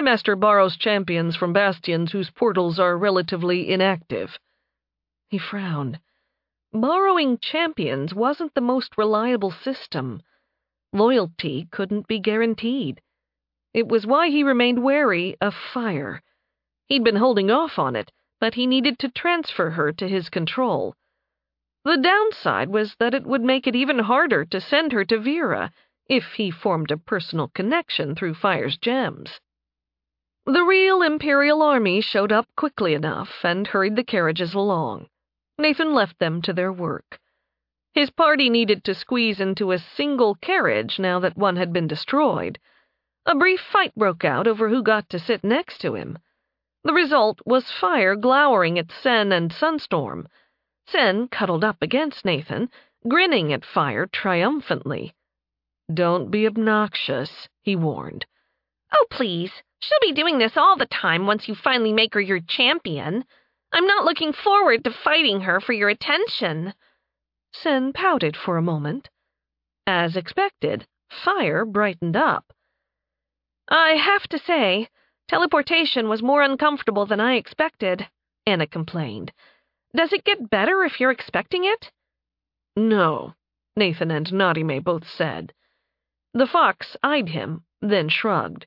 Master borrows champions from bastions whose portals are relatively inactive." He frowned. Borrowing champions wasn't the most reliable system. Loyalty couldn't be guaranteed. It was why he remained wary of Fire. He'd been holding off on it, but he needed to transfer her to his control. The downside was that it would make it even harder to send her to Vera if he formed a personal connection through Fire's gems. The real Imperial army showed up quickly enough and hurried the carriages along. Nathan left them to their work. His party needed to squeeze into a single carriage now that one had been destroyed. A brief fight broke out over who got to sit next to him. The result was Fire glowering at Sen and Sunstorm. Sen cuddled up against Nathan, grinning at Fire triumphantly. "Don't be obnoxious," he warned. "Oh, please. She'll be doing this all the time once you finally make her your champion. I'm not looking forward to fighting her for your attention." Sen pouted for a moment. As expected, Fire brightened up. "I have to say, teleportation was more uncomfortable than I expected," Anna complained. "Does it get better if you're expecting it?" "No," Nathan and Narime both said. The fox eyed him, then shrugged.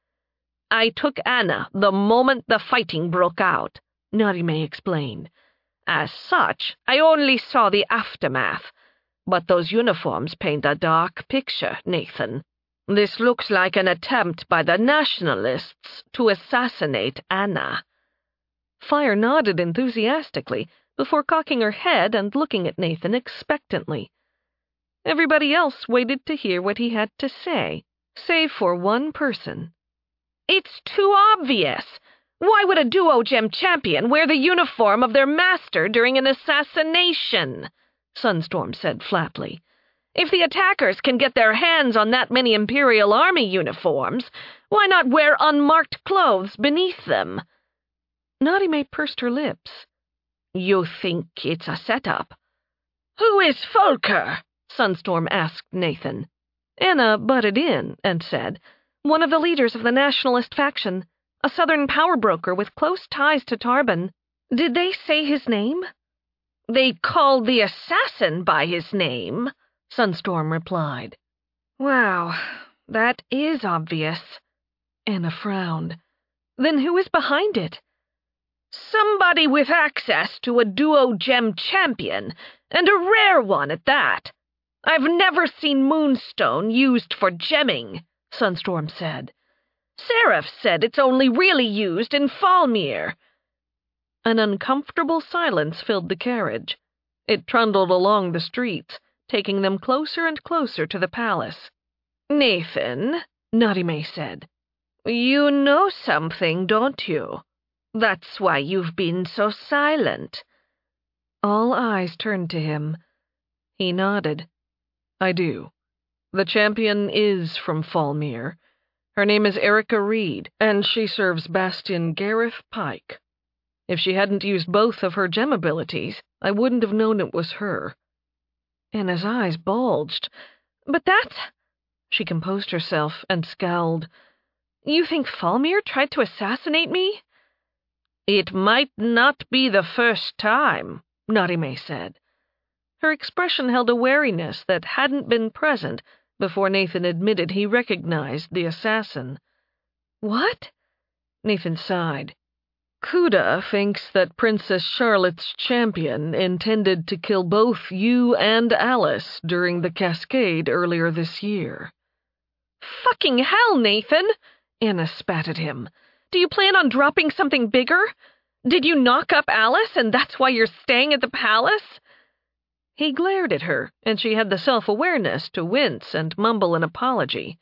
"I took Anna the moment the fighting broke out," Narime explained. "As such, I only saw the aftermath. But those uniforms paint a dark picture, Nathan. This looks like an attempt by the nationalists to assassinate Anna." Fire nodded enthusiastically before cocking her head and looking at Nathan expectantly. Everybody else waited to hear what he had to say, save for one person. "It's too obvious. Why would a duo gem champion wear the uniform of their master during an assassination?" Sunstorm said flatly. "If the attackers can get their hands on that many Imperial Army uniforms, why not wear unmarked clothes beneath them?" Narime pursed her lips. "You think it's a setup?" "Who is Folker?" Sunstorm asked Nathan. Anna butted in and said, "One of the leaders of the nationalist faction, a southern power broker with close ties to Tarban. Did they say his name?" "They called the assassin by his name," Sunstorm replied. "Wow, that is obvious." Anna frowned. "Then who is behind it?" "Somebody with access to a duo gem champion, and a rare one at that. I've never seen Moonstone used for gemming," Sunstorm said. "Seraph said it's only really used in Falmir." An uncomfortable silence filled the carriage. It trundled along the streets, taking them closer and closer to the palace. "Nathan," Narime said, "you know something, don't you? That's why you've been so silent." All eyes turned to him. He nodded. "I do. The champion is from Falmir. Her name is Erica Reed, and she serves Bastion Gareth Pike. If she hadn't used both of her gem abilities, I wouldn't have known it was her." Anna's eyes bulged. "But that's—" She composed herself and scowled. "You think Falmir tried to assassinate me?" "It might not be the first time," Narime said. Her expression held a wariness that hadn't been present before Nathan admitted he recognized the assassin. "What?" Nathan sighed. "Kuda thinks that Princess Charlotte's champion intended to kill both you and Alice during the cascade earlier this year." "Fucking hell, Nathan!" Anna spat at him. "Do you plan on dropping something bigger? Did you knock up Alice and that's why you're staying at the palace?" He glared at her, and she had the self-awareness to wince and mumble an apology.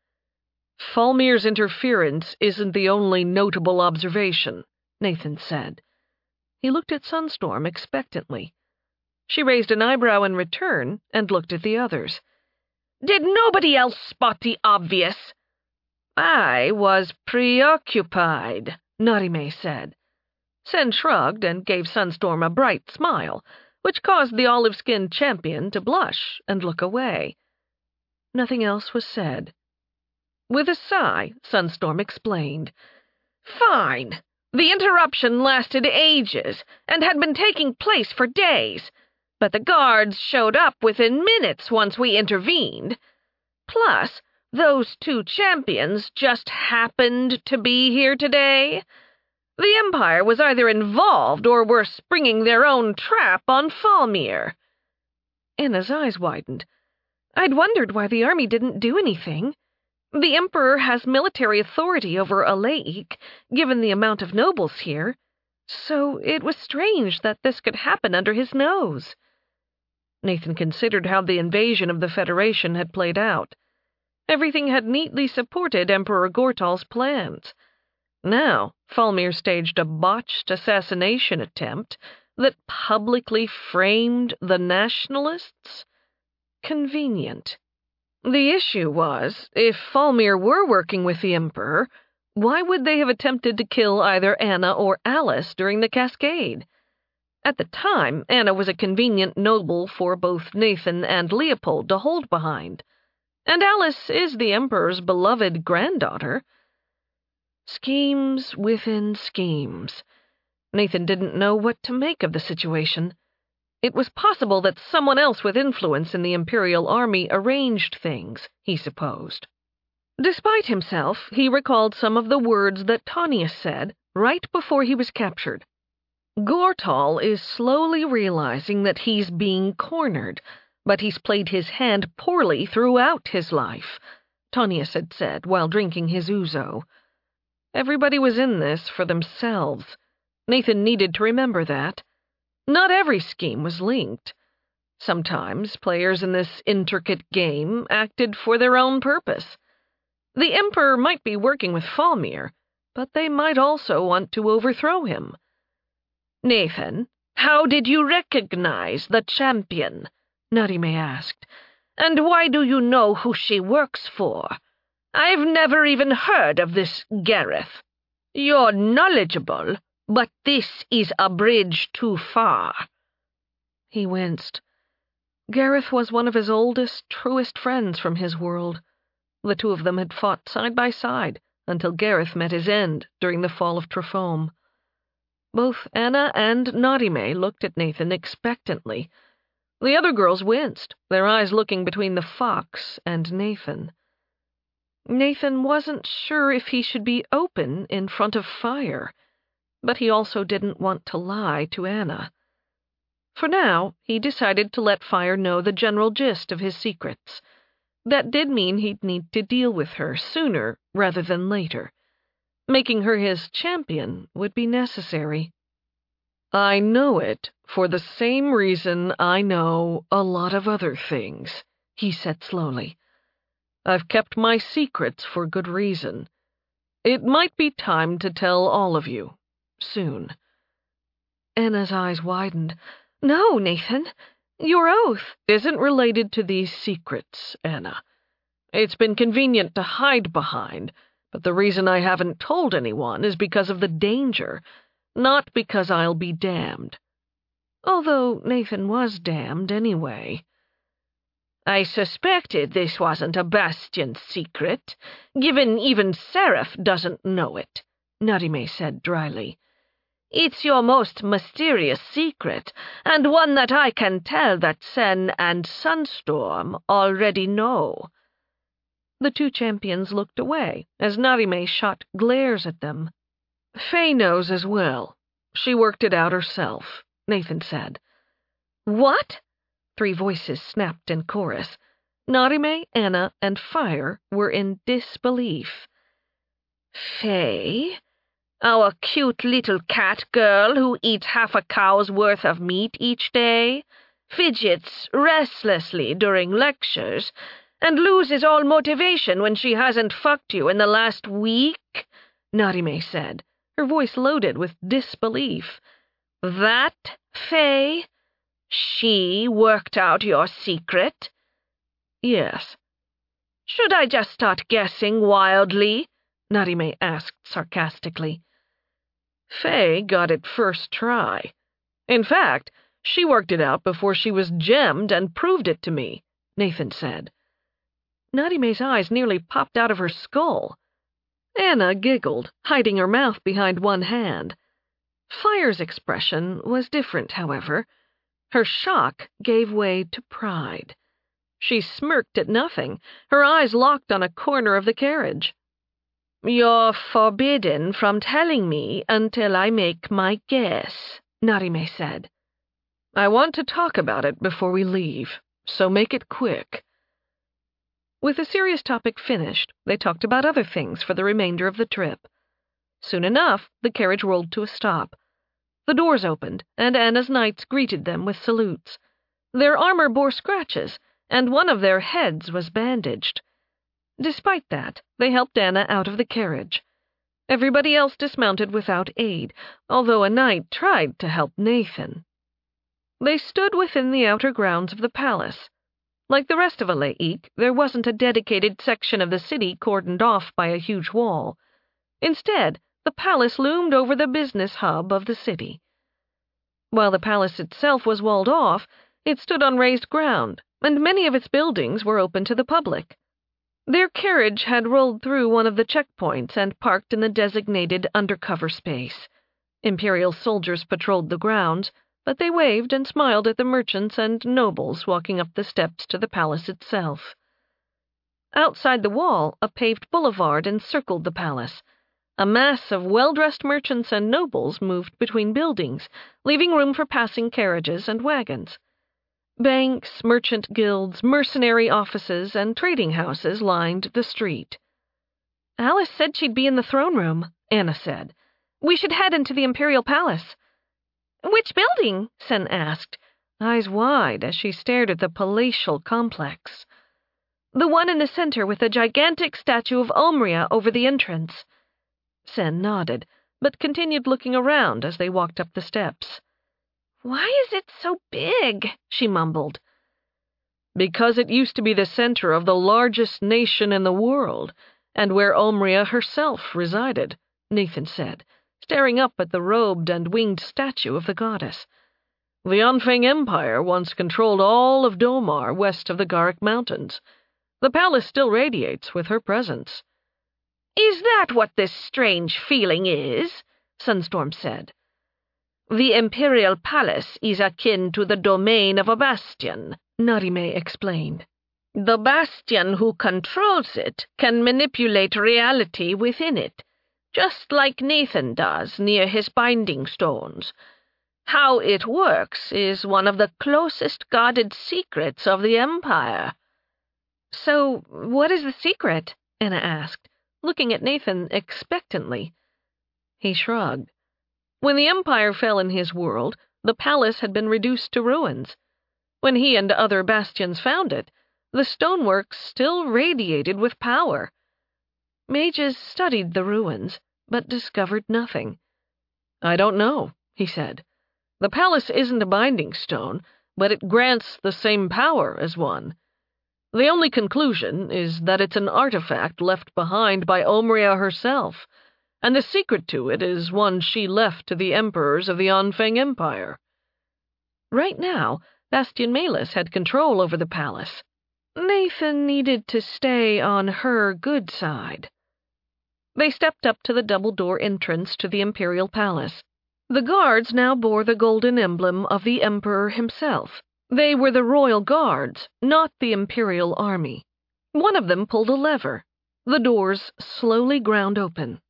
"Falmir's interference isn't the only notable observation," Nathan said. He looked at Sunstorm expectantly. She raised an eyebrow in return and looked at the others. "Did nobody else spot the obvious?" "I was preoccupied," Narime said. Sen shrugged and gave Sunstorm a bright smile, which caused the olive-skinned champion to blush and look away. Nothing else was said. With a sigh, Sunstorm explained. Fine. The interruption lasted ages and had been taking place for days, but the guards showed up within minutes once we intervened. Plus, those two champions just happened to be here today. The Empire was either involved or were springing their own trap on Falmir. Anna's eyes widened. I'd wondered why the army didn't do anything. The Emperor has military authority over Alaik, given the amount of nobles here, so it was strange that this could happen under his nose. Nathan considered how the invasion of the Federation had played out. Everything had neatly supported Emperor Gortal's plans. Now, Falmir staged a botched assassination attempt that publicly framed the nationalists? Convenient. The issue was, if Falmir were working with the Emperor, why would they have attempted to kill either Anna or Alice during the cascade? At the time, Anna was a convenient noble for both Nathan and Leopold to hold behind, and Alice is the Emperor's beloved granddaughter. Schemes within schemes. Nathan didn't know what to make of the situation. It was possible that someone else with influence in the Imperial Army arranged things, he supposed. Despite himself, he recalled some of the words that Tanya said right before he was captured. Gortal is slowly realizing that he's being cornered, but he's played his hand poorly throughout his life, Tanya had said while drinking his ouzo. Everybody was in this for themselves. Nathan needed to remember that. Not every scheme was linked. Sometimes players in this intricate game acted for their own purpose. The Emperor might be working with Falmir, but they might also want to overthrow him. Nathan, how did you recognize the champion? Narime asked. And why do you know who she works for? I've never even heard of this Gareth. You're knowledgeable, but this is a bridge too far. He winced. Gareth was one of his oldest, truest friends from his world. The two of them had fought side by side until Gareth met his end during the fall of Trifome. Both Anna and Narime looked at Nathan expectantly. The other girls winced, their eyes looking between the fox and Nathan. Nathan wasn't sure if he should be open in front of Fire, but he also didn't want to lie to Anna. For now, he decided to let Fire know the general gist of his secrets. That did mean he'd need to deal with her sooner rather than later. Making her his champion would be necessary. I know it for the same reason I know a lot of other things, he said slowly. I've kept my secrets for good reason. It might be time to tell all of you, soon. Anna's eyes widened. No, Nathan, your oath isn't related to these secrets, Anna. It's been convenient to hide behind, but the reason I haven't told anyone is because of the danger, not because I'll be damned. Although Nathan was damned anyway. I suspected this wasn't a Bastion secret, given even Seraph doesn't know it, Narime said dryly. It's your most mysterious secret, and one that I can tell that Sen and Sunstorm already know. The two champions looked away as Narime shot glares at them. Faye knows as well. She worked it out herself, Nathan said. What? 3 voices snapped in chorus. Narime, Anna, and Fire were in disbelief. Faye? Our cute little cat girl who eats half a cow's worth of meat each day, fidgets restlessly during lectures, and loses all motivation when she hasn't fucked you in the last week? Narime said, her voice loaded with disbelief. That, Faye? She worked out your secret? Yes. Should I just start guessing wildly? Narime asked sarcastically. Faye got it first try. In fact, she worked it out before she was gemmed and proved it to me, Nathan said. Nadime's eyes nearly popped out of her skull. Anna giggled, hiding her mouth behind one hand. Fire's expression was different, however. Her shock gave way to pride. She smirked at nothing, her eyes locked on a corner of the carriage. "You're forbidden from telling me until I make my guess," Narime said. "I want to talk about it before we leave, so make it quick." With the serious topic finished, they talked about other things for the remainder of the trip. Soon enough, the carriage rolled to a stop. The doors opened, and Anna's knights greeted them with salutes. Their armor bore scratches, and one of their heads was bandaged. Despite that, they helped Anna out of the carriage. Everybody else dismounted without aid, although a knight tried to help Nathan. They stood within the outer grounds of the palace. Like the rest of Alaik, there wasn't a dedicated section of the city cordoned off by a huge wall. Instead, the palace loomed over the business hub of the city. While the palace itself was walled off, it stood on raised ground, and many of its buildings were open to the public. Their carriage had rolled through one of the checkpoints and parked in the designated undercover space. Imperial soldiers patrolled the grounds, but they waved and smiled at the merchants and nobles walking up the steps to the palace itself. Outside the wall, a paved boulevard encircled the palace. A mass of well-dressed merchants and nobles moved between buildings, leaving room for passing carriages and wagons. Banks, merchant guilds, mercenary offices, and trading houses lined the street. "Alice said she'd be in the throne room," Anna said. "We should head into the Imperial Palace." "Which building?" Sen asked, eyes wide as she stared at the palatial complex. "The one in the center with the gigantic statue of Omria over the entrance." Sen nodded, but continued looking around as they walked up the steps. "Why is it so big?" she mumbled. "Because it used to be the center of the largest nation in the world, and where Omria herself resided," Nathan said, staring up at the robed and winged statue of the goddess. "The Anfeng Empire once controlled all of Domar west of the Garrick Mountains. The palace still radiates with her presence." "Is that what this strange feeling is?" Sunstorm said. "The Imperial Palace is akin to the domain of a bastion," Narime explained. "The bastion who controls it can manipulate reality within it, just like Nathan does near his binding stones. How it works is one of the closest guarded secrets of the Empire." "So, what is the secret?" Anna asked, looking at Nathan expectantly. He shrugged. When the Empire fell in his world, the palace had been reduced to ruins. When he and other bastions found it, the stonework still radiated with power. Mages studied the ruins, but discovered nothing. "I don't know," he said. "The palace isn't a binding stone, but it grants the same power as one. The only conclusion is that it's an artifact left behind by Omria herself, and the secret to it is one she left to the emperors of the Anfeng Empire." Right now, Bastion Malus had control over the palace. Nathan needed to stay on her good side. They stepped up to the double-door entrance to the Imperial Palace. The guards now bore the golden emblem of the Emperor himself. They were the royal guards, not the Imperial army. One of them pulled a lever. The doors slowly ground open.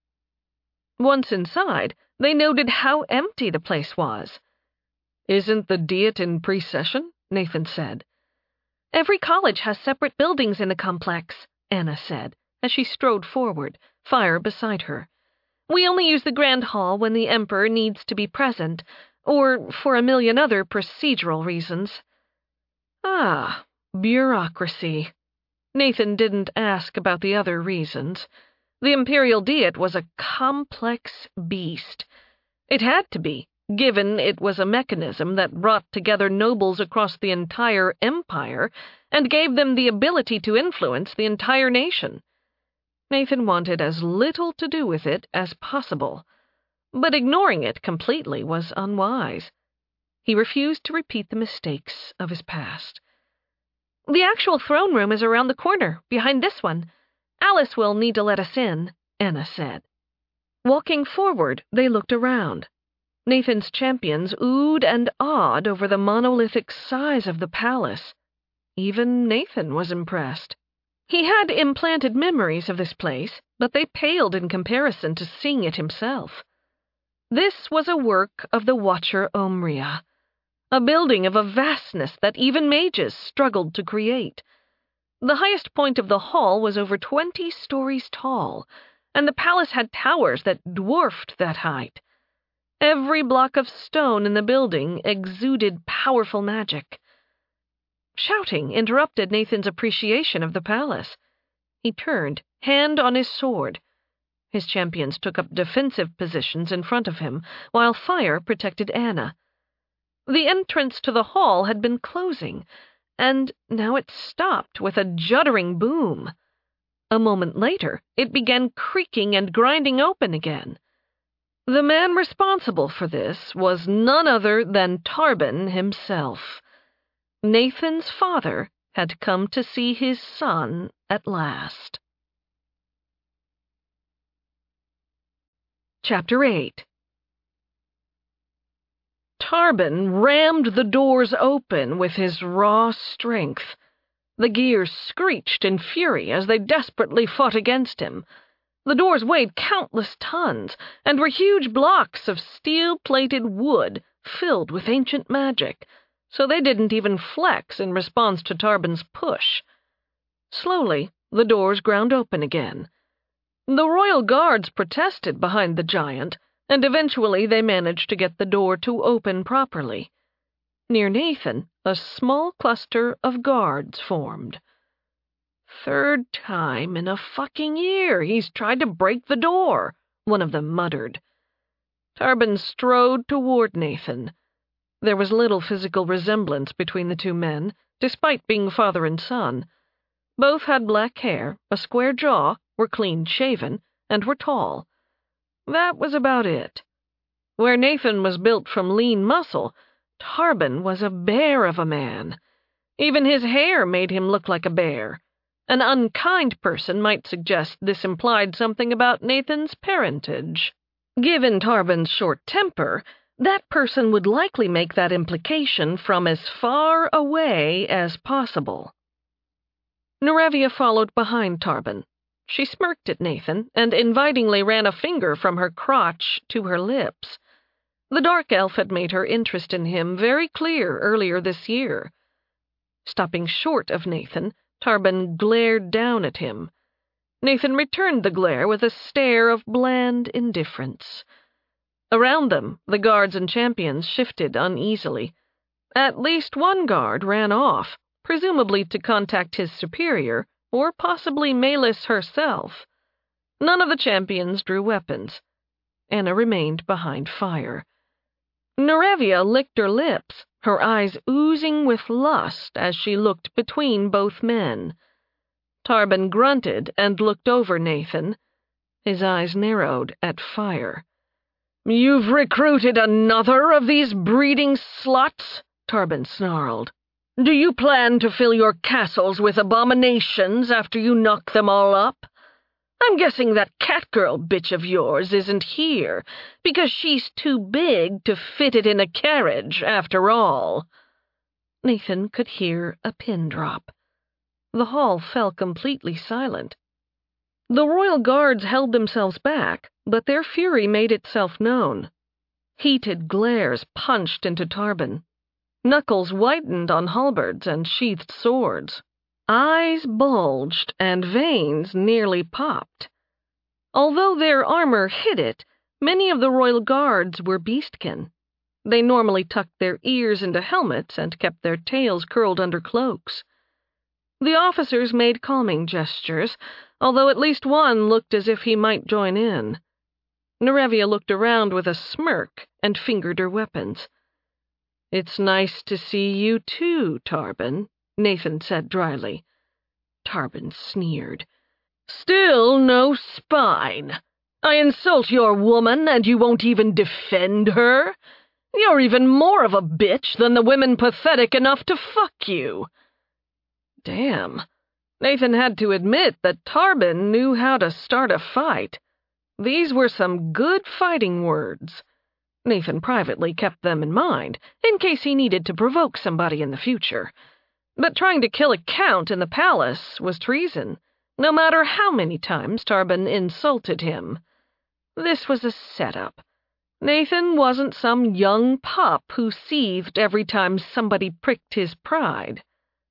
Once inside, they noted how empty the place was. "Isn't the Diet in pre-session?" Nathan said. "Every college has separate buildings in the complex," Anna said, as she strode forward, fire beside her. "We only use the Grand Hall when the Emperor needs to be present, or for a million other procedural reasons." Ah, bureaucracy. Nathan didn't ask about the other reasons. The Imperial Diet was a complex beast. It had to be, given it was a mechanism that brought together nobles across the entire empire and gave them the ability to influence the entire nation. Nathan wanted as little to do with it as possible, but ignoring it completely was unwise. He refused to repeat the mistakes of his past. The actual throne room is around the corner, behind this one. Alice will need to let us in, Anna said. Walking forward, they looked around. Nathan's champions oohed and awed over the monolithic size of the palace. Even Nathan was impressed. He had implanted memories of this place, but they paled in comparison to seeing it himself. This was a work of the Watcher Omria, a building of a vastness that even mages struggled to create. The highest point of the hall was over 20 stories tall, and the palace had towers that dwarfed that height. Every block of stone in the building exuded powerful magic. Shouting interrupted Nathan's appreciation of the palace. He turned, hand on his sword. His champions took up defensive positions in front of him, while fire protected Anna. The entrance to the hall had been closing, and now it stopped with a juddering boom. A moment later, it began creaking and grinding open again. The man responsible for this was none other than Tarban himself. Nathan's father had come to see his son at last. Chapter 8. Tarban rammed the doors open with his raw strength. The gears screeched in fury as they desperately fought against him. The doors weighed countless tons and were huge blocks of steel-plated wood filled with ancient magic, so they didn't even flex in response to Tarban's push. Slowly, the doors ground open again. The royal guards protested behind the giant, and eventually they managed to get the door to open properly. Near Nathan, a small cluster of guards formed. "Third time in a fucking year he's tried to break the door," one of them muttered. Tarban strode toward Nathan. There was little physical resemblance between the two men, despite being father and son. Both had black hair, a square jaw, were clean-shaven, and were tall. That was about it. Where Nathan was built from lean muscle, Tarban was a bear of a man. Even his hair made him look like a bear. An unkind person might suggest this implied something about Nathan's parentage. Given Tarban's short temper, that person would likely make that implication from as far away as possible. Nerevia followed behind Tarban. She smirked at Nathan and invitingly ran a finger from her crotch to her lips. The dark elf had made her interest in him very clear earlier this year. Stopping short of Nathan, Tarban glared down at him. Nathan returned the glare with a stare of bland indifference. Around them, the guards and champions shifted uneasily. At least one guard ran off, presumably to contact his superior, or possibly Melis herself. None of the champions drew weapons. Anna remained behind fire. Nerevia licked her lips, her eyes oozing with lust as she looked between both men. Tarban grunted and looked over Nathan. His eyes narrowed at fire. "You've recruited another of these breeding sluts?" Tarban snarled. "Do you plan to fill your castles with abominations after you knock them all up? I'm guessing that Catgirl bitch of yours isn't here, because she's too big to fit it in a carriage, after all." Nathan could hear a pin drop. The hall fell completely silent. The royal guards held themselves back, but their fury made itself known. Heated glares punched into Tarban. Knuckles whitened on halberds and sheathed swords. Eyes bulged and veins nearly popped. Although their armor hid it, many of the royal guards were beastkin. They normally tucked their ears into helmets and kept their tails curled under cloaks. The officers made calming gestures, although at least one looked as if he might join in. Nerevia looked around with a smirk and fingered her weapons. "It's nice to see you too, Tarban," Nathan said dryly. Tarban sneered. "Still no spine. I insult your woman and you won't even defend her? You're even more of a bitch than the women pathetic enough to fuck you." Damn. Nathan had to admit that Tarbin knew how to start a fight. These were some good fighting words. Nathan privately kept them in mind, in case he needed to provoke somebody in the future. But trying to kill a count in the palace was treason, no matter how many times Tarbin insulted him. This was a setup. Nathan wasn't some young pup who seethed every time somebody pricked his pride.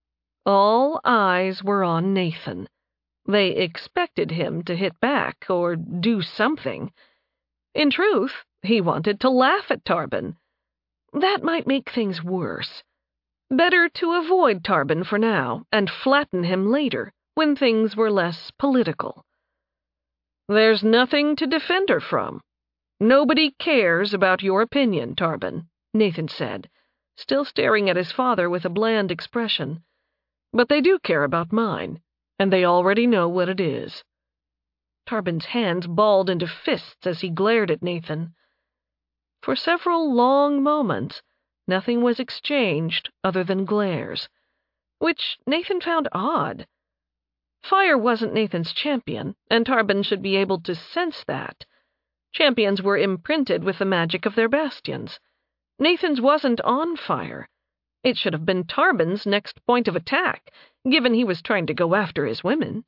All eyes were on Nathan. They expected him to hit back or do something. In truth, he wanted to laugh at Tarbin. That might make things worse. Better to avoid Tarbin for now and flatten him later when things were less political. There's nothing to defend her from. Nobody cares about your opinion, Tarbin, Nathan said, still staring at his father with a bland expression. But they do care about mine, and they already know what it is. Tarbin's hands balled into fists as he glared at Nathan. For several long moments, nothing was exchanged other than glares, which Nathan found odd. Fire wasn't Nathan's champion, and Tarbin should be able to sense that. Champions were imprinted with the magic of their bastions. Nathan's wasn't on fire. It should have been Tarbin's next point of attack, given he was trying to go after his women.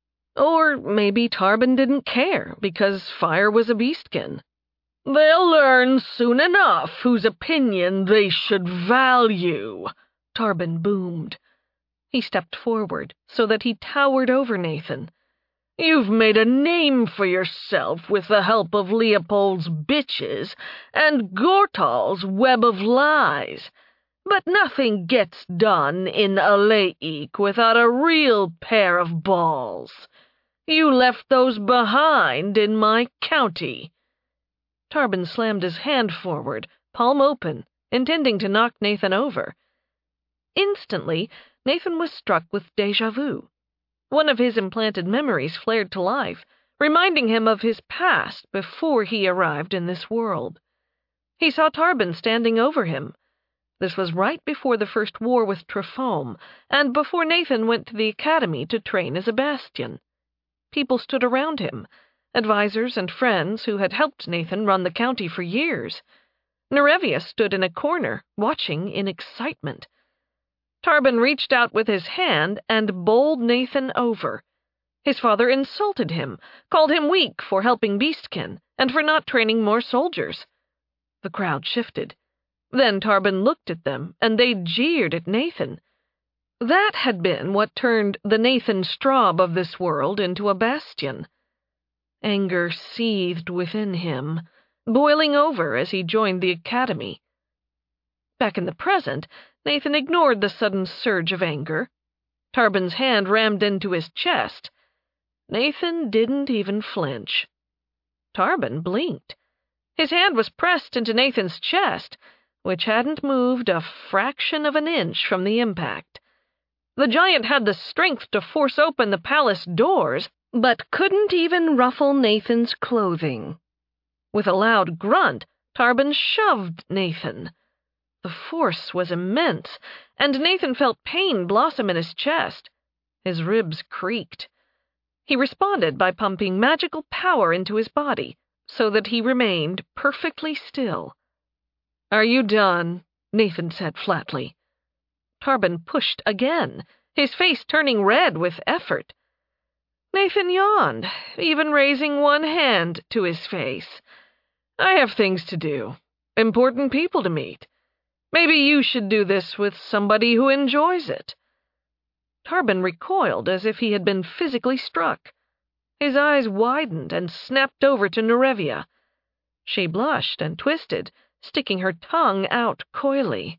Or maybe Tarbin didn't care, because fire was a beastkin. They'll learn soon enough whose opinion they should value, Tarbin boomed. He stepped forward so that he towered over Nathan. You've made a name for yourself with the help of Leopold's bitches and Gortal's web of lies. But nothing gets done in Alaik without a real pair of balls. You left those behind in my county. Tarbin slammed his hand forward, palm open, intending to knock Nathan over. Instantly, Nathan was struck with déjà vu. One of his implanted memories flared to life, reminding him of his past before he arrived in this world. He saw Tarbin standing over him. This was right before the first war with Trifome, and before Nathan went to the academy to train as a bastion. People stood around him, advisors and friends who had helped Nathan run the county for years. Nerevia stood in a corner, watching in excitement. Tarbin reached out with his hand and bowled Nathan over. His father insulted him, called him weak for helping Beastkin, and for not training more soldiers. The crowd shifted. Then Tarbin looked at them, and they jeered at Nathan. That had been what turned the Nathan Straub of this world into a bastion. Anger seethed within him, boiling over as he joined the academy. Back in the present, Nathan ignored the sudden surge of anger. Tarbin's hand rammed into his chest. Nathan didn't even flinch. Tarbin blinked. His hand was pressed into Nathan's chest, which hadn't moved a fraction of an inch from the impact. The giant had the strength to force open the palace doors, but couldn't even ruffle Nathan's clothing. With a loud grunt, Tarbin shoved Nathan. The force was immense, and Nathan felt pain blossom in his chest. His ribs creaked. He responded by pumping magical power into his body, so that he remained perfectly still. Are you done? Nathan said flatly. Tarbin pushed again, his face turning red with effort. Nathan yawned, even raising one hand to his face. I have things to do, important people to meet. Maybe you should do this with somebody who enjoys it. Tarbin recoiled as if he had been physically struck. His eyes widened and snapped over to Nerevia. She blushed and twisted, sticking her tongue out coyly.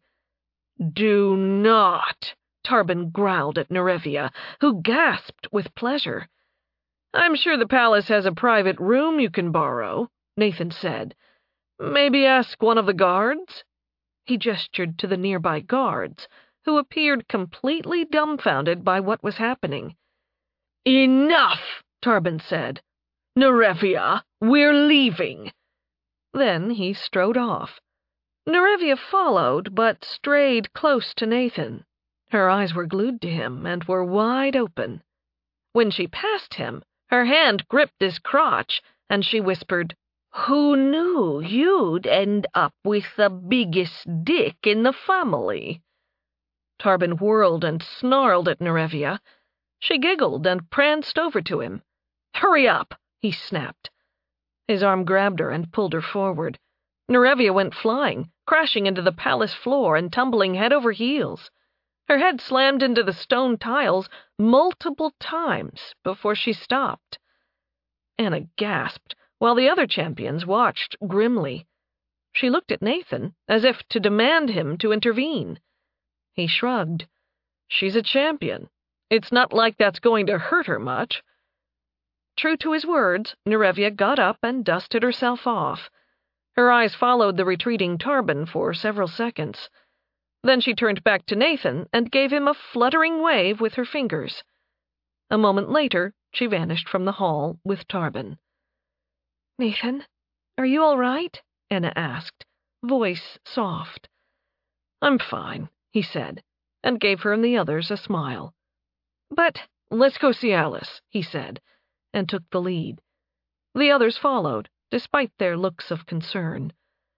Do not, Tarbin growled at Nerevia, who gasped with pleasure. I'm sure the palace has a private room you can borrow, Nathan said. Maybe ask one of the guards? He gestured to the nearby guards, who appeared completely dumbfounded by what was happening. Enough, Tarbin said. Nerevia, we're leaving. Then he strode off. Nerevia followed, but strayed close to Nathan. Her eyes were glued to him and were wide open. When she passed him, her hand gripped his crotch, and she whispered, "Who knew you'd end up with the biggest dick in the family?" Tarbin whirled and snarled at Nerevia. She giggled and pranced over to him. "Hurry up," he snapped. His arm grabbed her and pulled her forward. Nerevia went flying, crashing into the palace floor and tumbling head over heels. Her head slammed into the stone tiles multiple times before she stopped. Anna gasped, while the other champions watched grimly. She looked at Nathan, as if to demand him to intervene. He shrugged. "She's a champion. It's not like that's going to hurt her much." True to his words, Nerevia got up and dusted herself off. Her eyes followed the retreating Tarbin for several seconds. Then she turned back to Nathan and gave him a fluttering wave with her fingers. A moment later, she vanished from the hall with Tarbin. "Nathan, are you all right?" Anna asked, voice soft. "I'm fine," he said, and gave her and the others a smile. "But let's go see Alice," he said, and took the lead. The others followed, despite their looks of concern.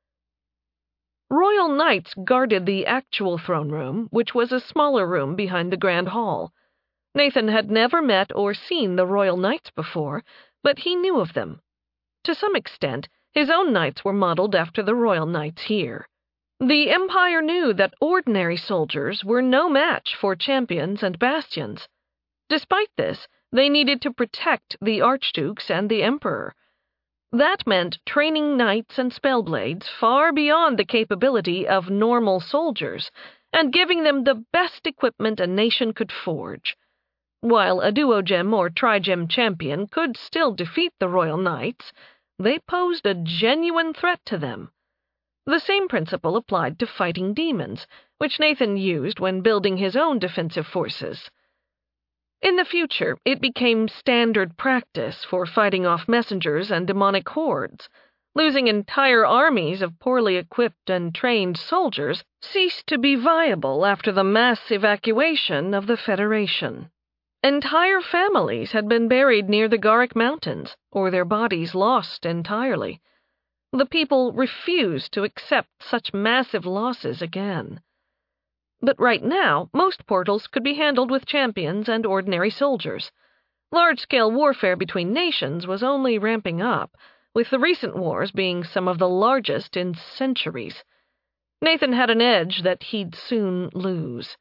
Royal knights guarded the actual throne room, which was a smaller room behind the grand hall. Nathan had never met or seen the royal knights before, but he knew of them. To some extent, his own knights were modeled after the royal knights here. The Empire knew that ordinary soldiers were no match for champions and bastions. Despite this, they needed to protect the archdukes and the emperor. That meant training knights and spellblades far beyond the capability of normal soldiers, and giving them the best equipment a nation could forge. While a duogem or trigem champion could still defeat the royal knights, they posed a genuine threat to them. The same principle applied to fighting demons, which Nathan used when building his own defensive forces. In the future, it became standard practice for fighting off messengers and demonic hordes. Losing entire armies of poorly equipped and trained soldiers ceased to be viable after the mass evacuation of the Federation. Entire families had been buried near the Garrick Mountains, or their bodies lost entirely. The people refused to accept such massive losses again. But right now, most portals could be handled with champions and ordinary soldiers. Large-scale warfare between nations was only ramping up, with the recent wars being some of the largest in centuries. Nathan had an edge that he'd soon lose.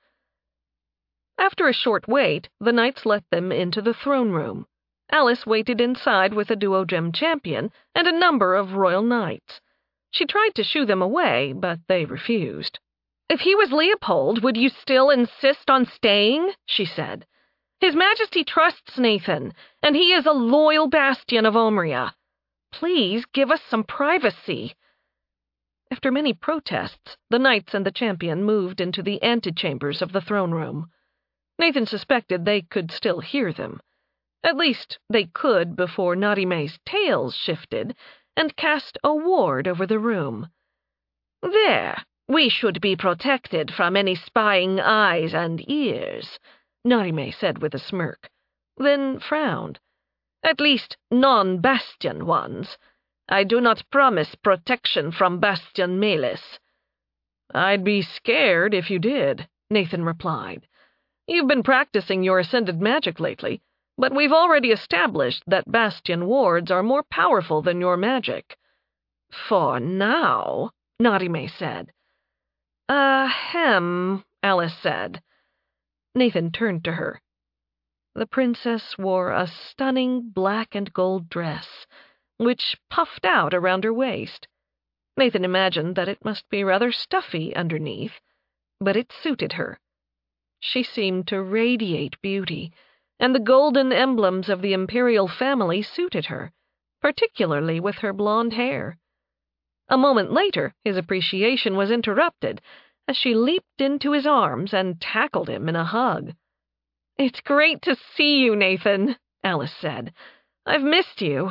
After a short wait, the knights let them into the throne room. Alice waited inside with a duogem champion and a number of royal knights. She tried to shoo them away, but they refused. "If he was Leopold, would you still insist on staying?" she said. "His Majesty trusts Nathan, and he is a loyal bastion of Omria. Please give us some privacy." After many protests, the knights and the champion moved into the antechambers of the throne room. Nathan suspected they could still hear them. At least they could before Narime's tails shifted and cast a ward over the room. "There. We should be protected from any spying eyes and ears," Narime said with a smirk, then frowned. "At least non-bastion ones. I do not promise protection from Bastion Melis." "I'd be scared if you did," Nathan replied. "You've been practicing your ascended magic lately, but we've already established that Bastion wards are more powerful than your magic." "For now," Narime said. "Ahem," Alice said. Nathan turned to her. The princess wore a stunning black and gold dress, which puffed out around her waist. Nathan imagined that it must be rather stuffy underneath, but it suited her. She seemed to radiate beauty, and the golden emblems of the imperial family suited her, particularly with her blonde hair. A moment later, his appreciation was interrupted as she leaped into his arms and tackled him in a hug. "It's great to see you, Nathan," Alice said. "I've missed you."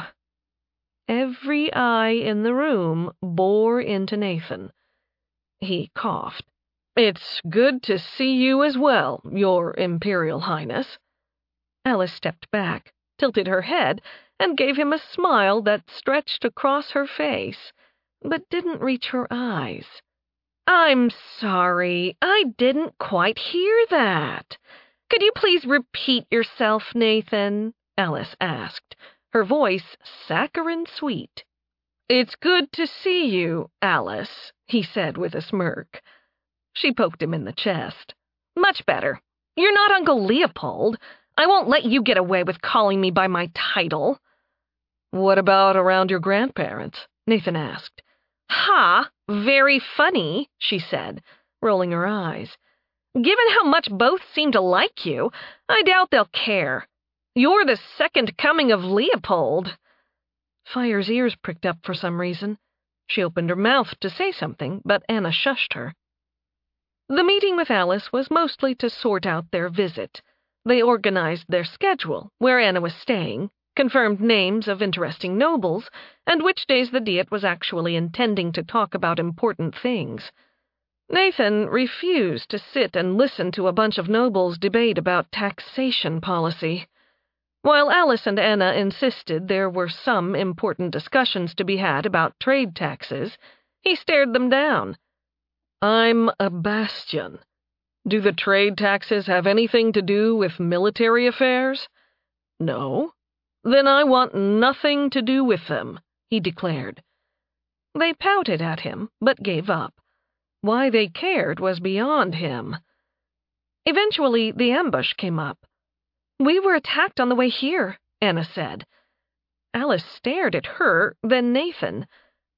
Every eye in the room bore into Nathan. He coughed. It's good to see you as well, Your Imperial Highness. Alice stepped back, tilted her head, and gave him a smile that stretched across her face, but didn't reach her eyes. I'm sorry, I didn't quite hear that. Could you please repeat yourself, Nathan? Alice asked, her voice saccharine sweet. It's good to see you, Alice, he said with a smirk. She poked him in the chest. Much better. You're not Uncle Leopold. I won't let you get away with calling me by my title. What about around your grandparents? Nathan asked. Ha! Very funny, she said, rolling her eyes. Given how much both seem to like you, I doubt they'll care. You're the second coming of Leopold. Fire's ears pricked up for some reason. She opened her mouth to say something, but Anna shushed her. The meeting with Alice was mostly to sort out their visit. They organized their schedule, where Anna was staying, confirmed names of interesting nobles, and which days the Diet was actually intending to talk about important things. Nathan refused to sit and listen to a bunch of nobles debate about taxation policy. While Alice and Anna insisted there were some important discussions to be had about trade taxes, he stared them down. I'm a bastion. Do the trade taxes have anything to do with military affairs? No. Then I want nothing to do with them, he declared. They pouted at him, but gave up. Why they cared was beyond him. Eventually, the ambush came up. We were attacked on the way here, Anna said. Alice stared at her, then Nathan.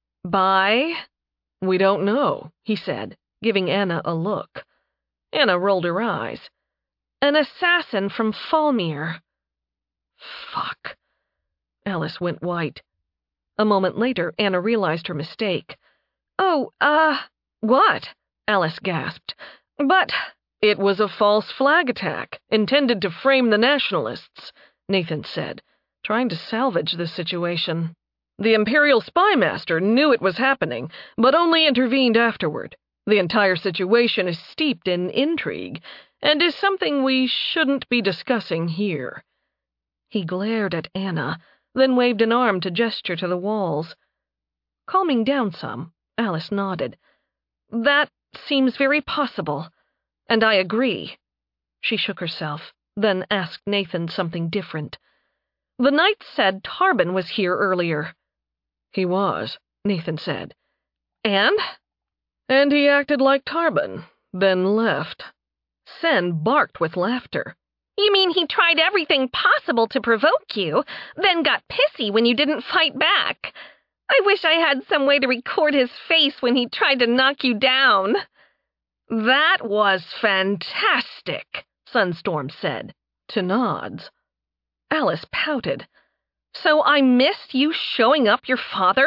By? We don't know, he said, giving Anna a look. Anna rolled her eyes. An assassin from Falmere. Fuck. Alice went white. A moment later, Anna realized her mistake. Oh, what? Alice gasped. But it was a false flag attack, intended to frame the nationalists, Nathan said, trying to salvage the situation. The Imperial Spy Master knew it was happening, but only intervened afterward. The entire situation is steeped in intrigue, and is something we shouldn't be discussing here. He glared at Anna, then waved an arm to gesture to the walls. Calming down some, Alice nodded. That seems very possible, and I agree. She shook herself, then asked Nathan something different. The knight said Tarban was here earlier. He was, Nathan said. And? And he acted like Tarban, then left. Sen barked with laughter. You mean he tried everything possible to provoke you, then got pissy when you didn't fight back? I wish I had some way to record his face when he tried to knock you down. That was fantastic, Sunstorm said, to nods. Alice pouted. So I missed you showing up your father?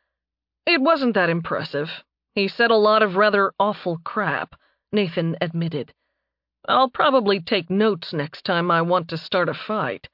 It wasn't that impressive. He said a lot of rather awful crap, Nathan admitted. I'll probably take notes next time I want to start a fight.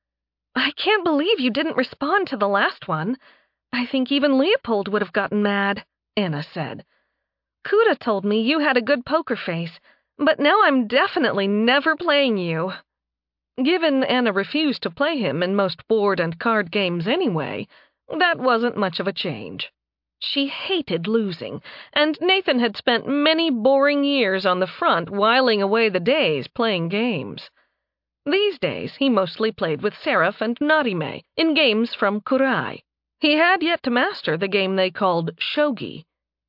I can't believe you didn't respond to the last one. I think even Leopold would have gotten mad, Anna said. Kuda told me you had a good poker face, but now I'm definitely never playing you. Given Anna refused to play him in most board and card games anyway, that wasn't much of a change. She hated losing, and Nathan had spent many boring years on the front whiling away the days playing games. These days he mostly played with Seraph and Narime in games from Kurai. He had yet to master the game they called shogi.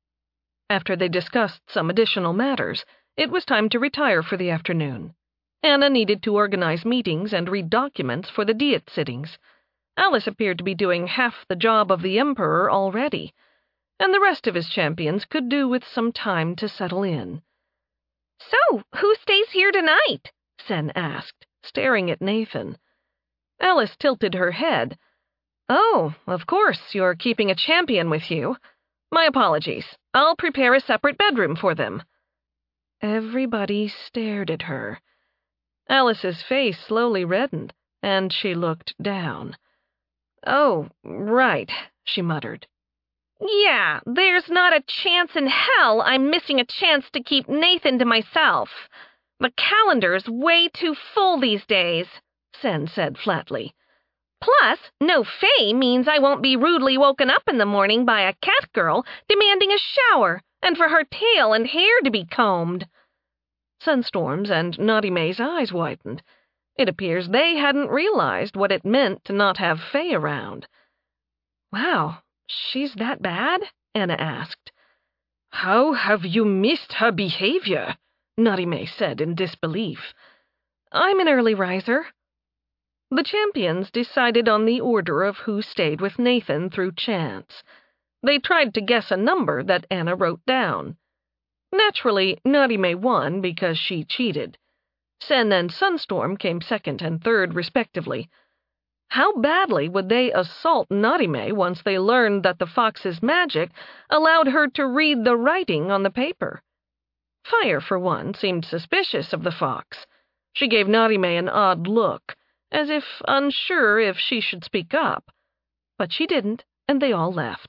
After they discussed some additional matters, it was time to retire for the afternoon. Anna needed to organize meetings and read documents for the Diet sittings. Alice appeared to be doing half the job of the Emperor already, and the rest of his champions could do with some time to settle in. So, who stays here tonight? Sen asked, staring at Nathan. Alice tilted her head. Oh, of course, you're keeping a champion with you. My apologies. I'll prepare a separate bedroom for them. Everybody stared at her. Alice's face slowly reddened, and she looked down. Oh, right, she muttered. Yeah, there's not a chance in hell I'm missing a chance to keep Nathan to myself. The calendar's way too full these days, Sen said flatly. Plus, no Faye means I won't be rudely woken up in the morning by a cat girl demanding a shower and for her tail and hair to be combed. Sunstorm's and Naughty May's eyes widened. It appears they hadn't realized what it meant to not have Faye around. Wow, she's that bad? Anna asked. How have you missed her behavior? Naughty May said in disbelief. I'm an early riser. The champions decided on the order of who stayed with Nathan through chance. They tried to guess a number that Anna wrote down. Naturally, Naughty May won because she cheated. Sen and Sunstorm came second and third, respectively. How badly would they assault Naughty May once they learned that the fox's magic allowed her to read the writing on the paper? Fire, for one, seemed suspicious of the fox. She gave Naughty May an odd look, as if unsure if she should speak up. But she didn't, and they all left.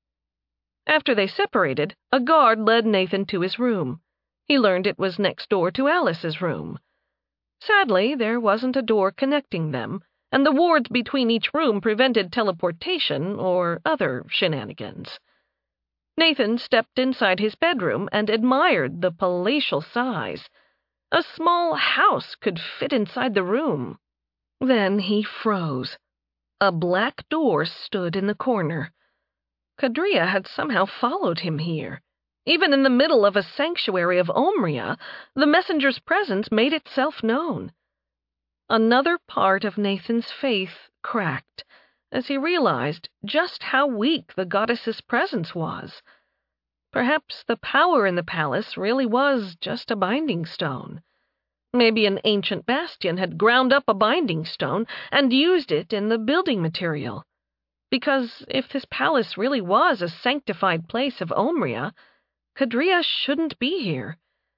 After they separated, a guard led Nathan to his room. He learned it was next door to Alice's room. Sadly, there wasn't a door connecting them, and the wards between each room prevented teleportation or other shenanigans. Nathan stepped inside his bedroom and admired the palatial size. A small house could fit inside the room. Then he froze. A black door stood in the corner. Kadria had somehow followed him here. Even in the middle of a sanctuary of Omria, the messenger's presence made itself known. Another part of Nathan's faith cracked as he realized just how weak the goddess's presence was. Perhaps the power in the palace really was just a binding stone. Maybe an ancient bastion had ground up a binding stone and used it in the building material. Because if this palace really was a sanctified place of Omria, Kadria shouldn't be here.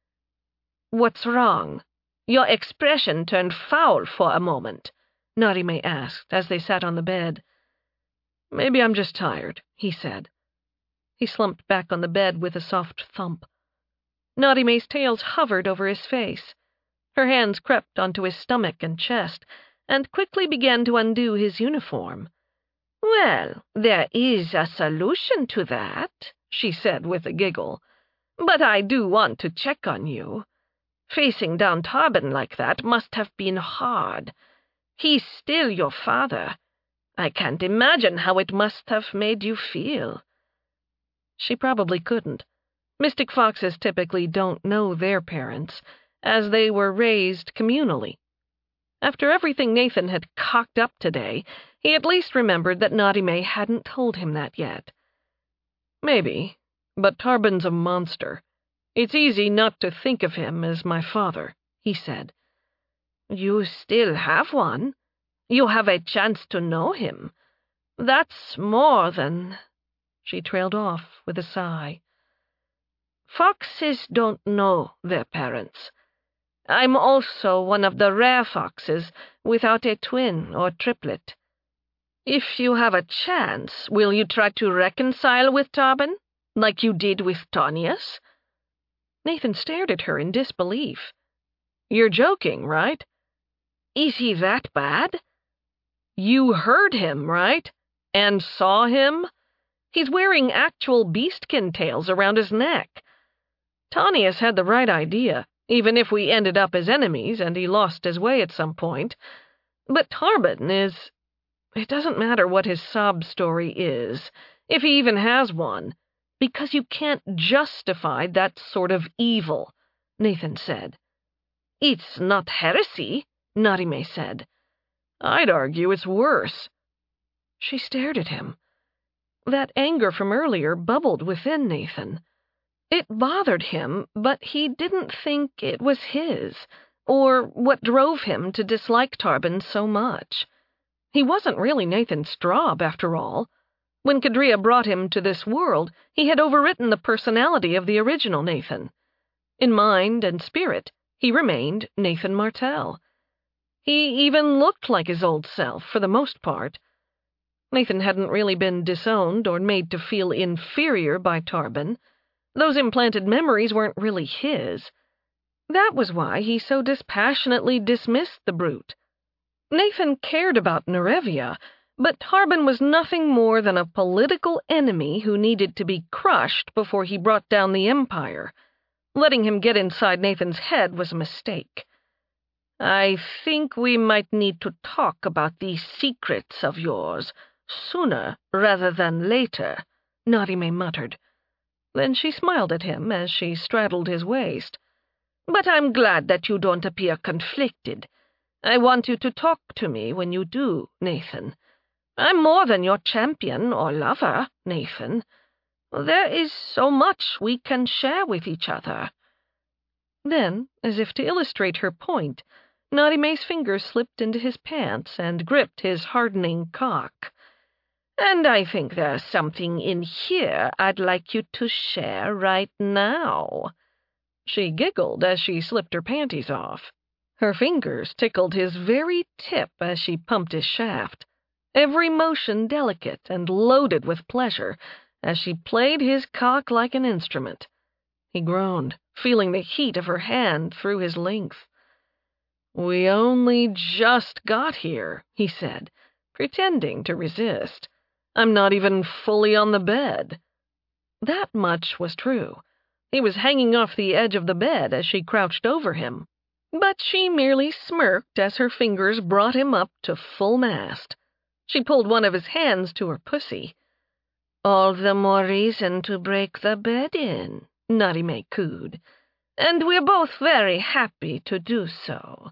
What's wrong? Your expression turned foul for a moment, Naughty May asked as they sat on the bed. Maybe I'm just tired, he said. He slumped back on the bed with a soft thump. Naughty May's tails hovered over his face. Her hands crept onto his stomach and chest, and quickly began to undo his uniform. Well, there is a solution to that, she said with a giggle. But I do want to check on you. Facing down Tarban like that must have been hard. He's still your father. I can't imagine how it must have made you feel. She probably couldn't. Mystic foxes typically don't know their parents, as they were raised communally. After everything Nathan had cocked up today, he at least remembered that Naughty May hadn't told him that yet. Maybe, but Tarban's a monster. It's easy not to think of him as my father, he said. You still have one. You have a chance to know him. That's more than... She trailed off with a sigh. Foxes don't know their parents. I'm also one of the rare foxes without a twin or triplet. If you have a chance, will you try to reconcile with Tarban, like you did with Tonius? Nathan stared at her in disbelief. You're joking, right? Is he that bad? You heard him, right? And saw him? He's wearing actual beastkin tails around his neck. Tonius had the right idea, even if we ended up as enemies and he lost his way at some point. But Tarban is... It doesn't matter what his sob story is, if he even has one, because you can't justify that sort of evil, Nathan said. It's not heresy, Naughty May said. I'd argue it's worse. She stared at him. That anger from earlier bubbled within Nathan. It bothered him, but he didn't think it was his, or what drove him to dislike Tarban so much. He wasn't really Nathan Straub, after all. When Kadria brought him to this world, he had overwritten the personality of the original Nathan. In mind and spirit, he remained Nathan Martell. He even looked like his old self, for the most part. Nathan hadn't really been disowned or made to feel inferior by Tarban. Those implanted memories weren't really his. That was why he so dispassionately dismissed the brute. Nathan cared about Nerevia, but Tarban was nothing more than a political enemy who needed to be crushed before he brought down the Empire. Letting him get inside Nathan's head was a mistake. "I think we might need to talk about these secrets of yours sooner rather than later," Narime muttered. Then she smiled at him as she straddled his waist. "But I'm glad that you don't appear conflicted. I want you to talk to me when you do, Nathan. I'm more than your champion or lover, Nathan. There is so much we can share with each other." Then, as if to illustrate her point, Narime's fingers slipped into his pants and gripped his hardening cock. "And I think there's something in here I'd like you to share right now." She giggled as she slipped her panties off. Her fingers tickled his very tip as she pumped his shaft, every motion delicate and loaded with pleasure as she played his cock like an instrument. He groaned, feeling the heat of her hand through his length. "We only just got here," he said, pretending to resist. "I'm not even fully on the bed." That much was true. He was hanging off the edge of the bed as she crouched over him, but she merely smirked as her fingers brought him up to full mast. She pulled one of his hands to her pussy. "All the more reason to break the bed in," Narime cooed. "And we're both very happy to do so.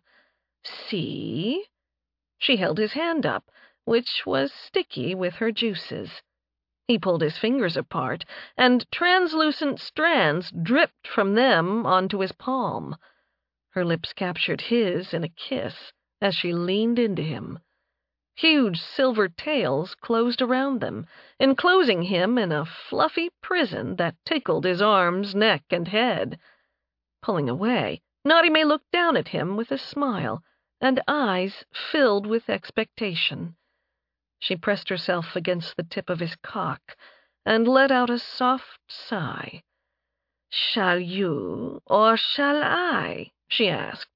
See?" She held his hand up, which was sticky with her juices. He pulled his fingers apart, and translucent strands dripped from them onto his palm. Her lips captured his in a kiss as she leaned into him. Huge silver tails closed around them, enclosing him in a fluffy prison that tickled his arms, neck, and head. Pulling away, Narime looked down at him with a smile and eyes filled with expectation. She pressed herself against the tip of his cock and let out a soft sigh. "Shall you or shall I?" she asked.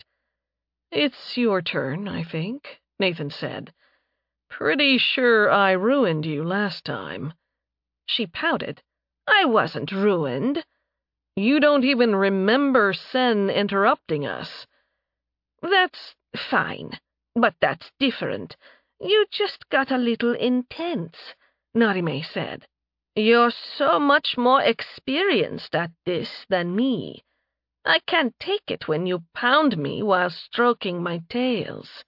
"It's your turn, I think," Nathan said. "Pretty sure I ruined you last time." She pouted. "I wasn't ruined." "You don't even remember Sen interrupting us." "That's fine, but that's different. You just got a little intense," Narime said. "You're so much more experienced at this than me. I can't take it when you pound me while stroking my tails."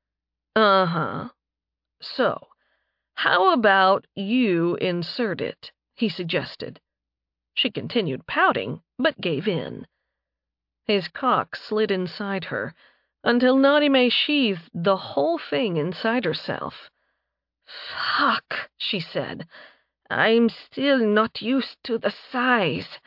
"Uh-huh. So, how about you insert it?" he suggested. She continued pouting, but gave in. His cock slid inside her, until Narime sheathed the whole thing inside herself. "Fuck," she said. "I'm still not used to the size."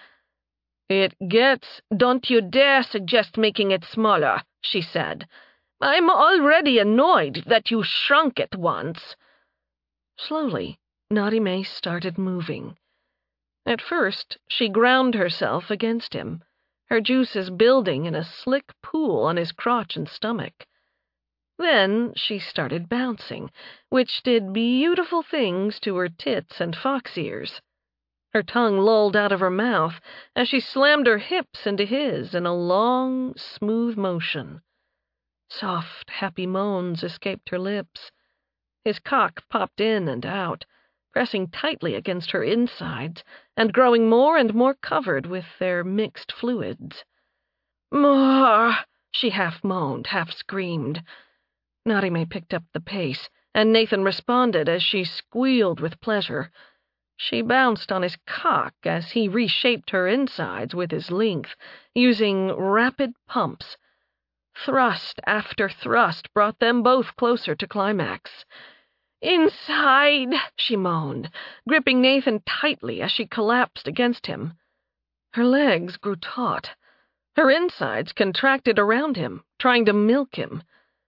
"Don't you dare suggest making it smaller," she said. "I'm already annoyed that you shrunk it once." Slowly, Narime started moving. At first, she ground herself against him, her juices building in a slick pool on his crotch and stomach. Then she started bouncing, which did beautiful things to her tits and fox ears. Her tongue lolled out of her mouth as she slammed her hips into his in a long, smooth motion. Soft, happy moans escaped her lips. His cock popped in and out, pressing tightly against her insides and growing more and more covered with their mixed fluids. "More!" she half moaned, half screamed. Narime picked up the pace, and Nathan responded as she squealed with pleasure. She bounced on his cock as he reshaped her insides with his length, using rapid pumps. Thrust after thrust brought them both closer to climax. "Inside!" she moaned, gripping Nathan tightly as she collapsed against him. Her legs grew taut. Her insides contracted around him, trying to milk him.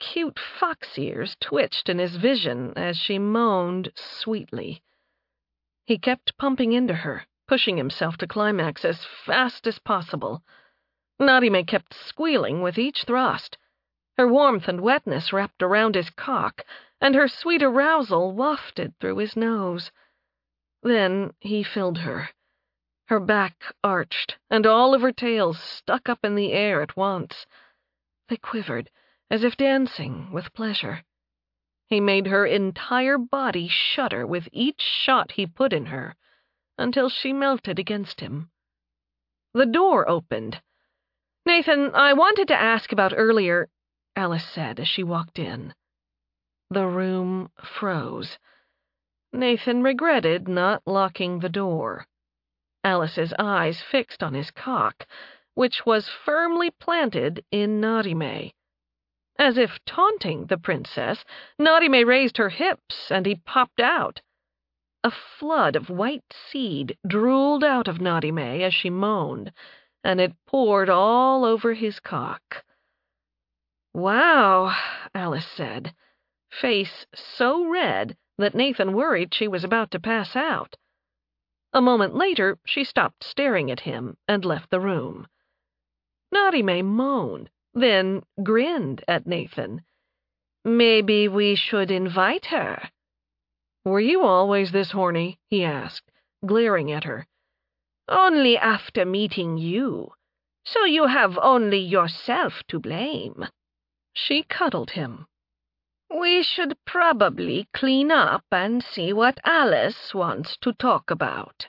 cute fox ears twitched in his vision as she moaned sweetly. He kept pumping into her, pushing himself to climax as fast as possible. Narime kept squealing with each thrust. Her warmth and wetness wrapped around his cock, and her sweet arousal wafted through his nose. Then he filled her. Her back arched, and all of her tails stuck up in the air at once. They quivered, as if dancing with pleasure. He made her entire body shudder with each shot he put in her, until she melted against him. The door opened. "Nathan, I wanted to ask about earlier," Alice said as she walked in. The room froze. Nathan regretted not locking the door. Alice's eyes fixed on his cock, which was firmly planted in Narime. As if taunting the princess, Narime raised her hips, and he popped out. A flood of white seed drooled out of Narime as she moaned, and it poured all over his cock. "Wow," Alice said, face so red that Nathan worried she was about to pass out. A moment later, she stopped staring at him and left the room. Narime moaned, then grinned at Nathan. "Maybe we should invite her." "Were you always this horny?" he asked, glaring at her. "Only after meeting you, so you have only yourself to blame." She cuddled him. "We should probably clean up and see what Alice wants to talk about."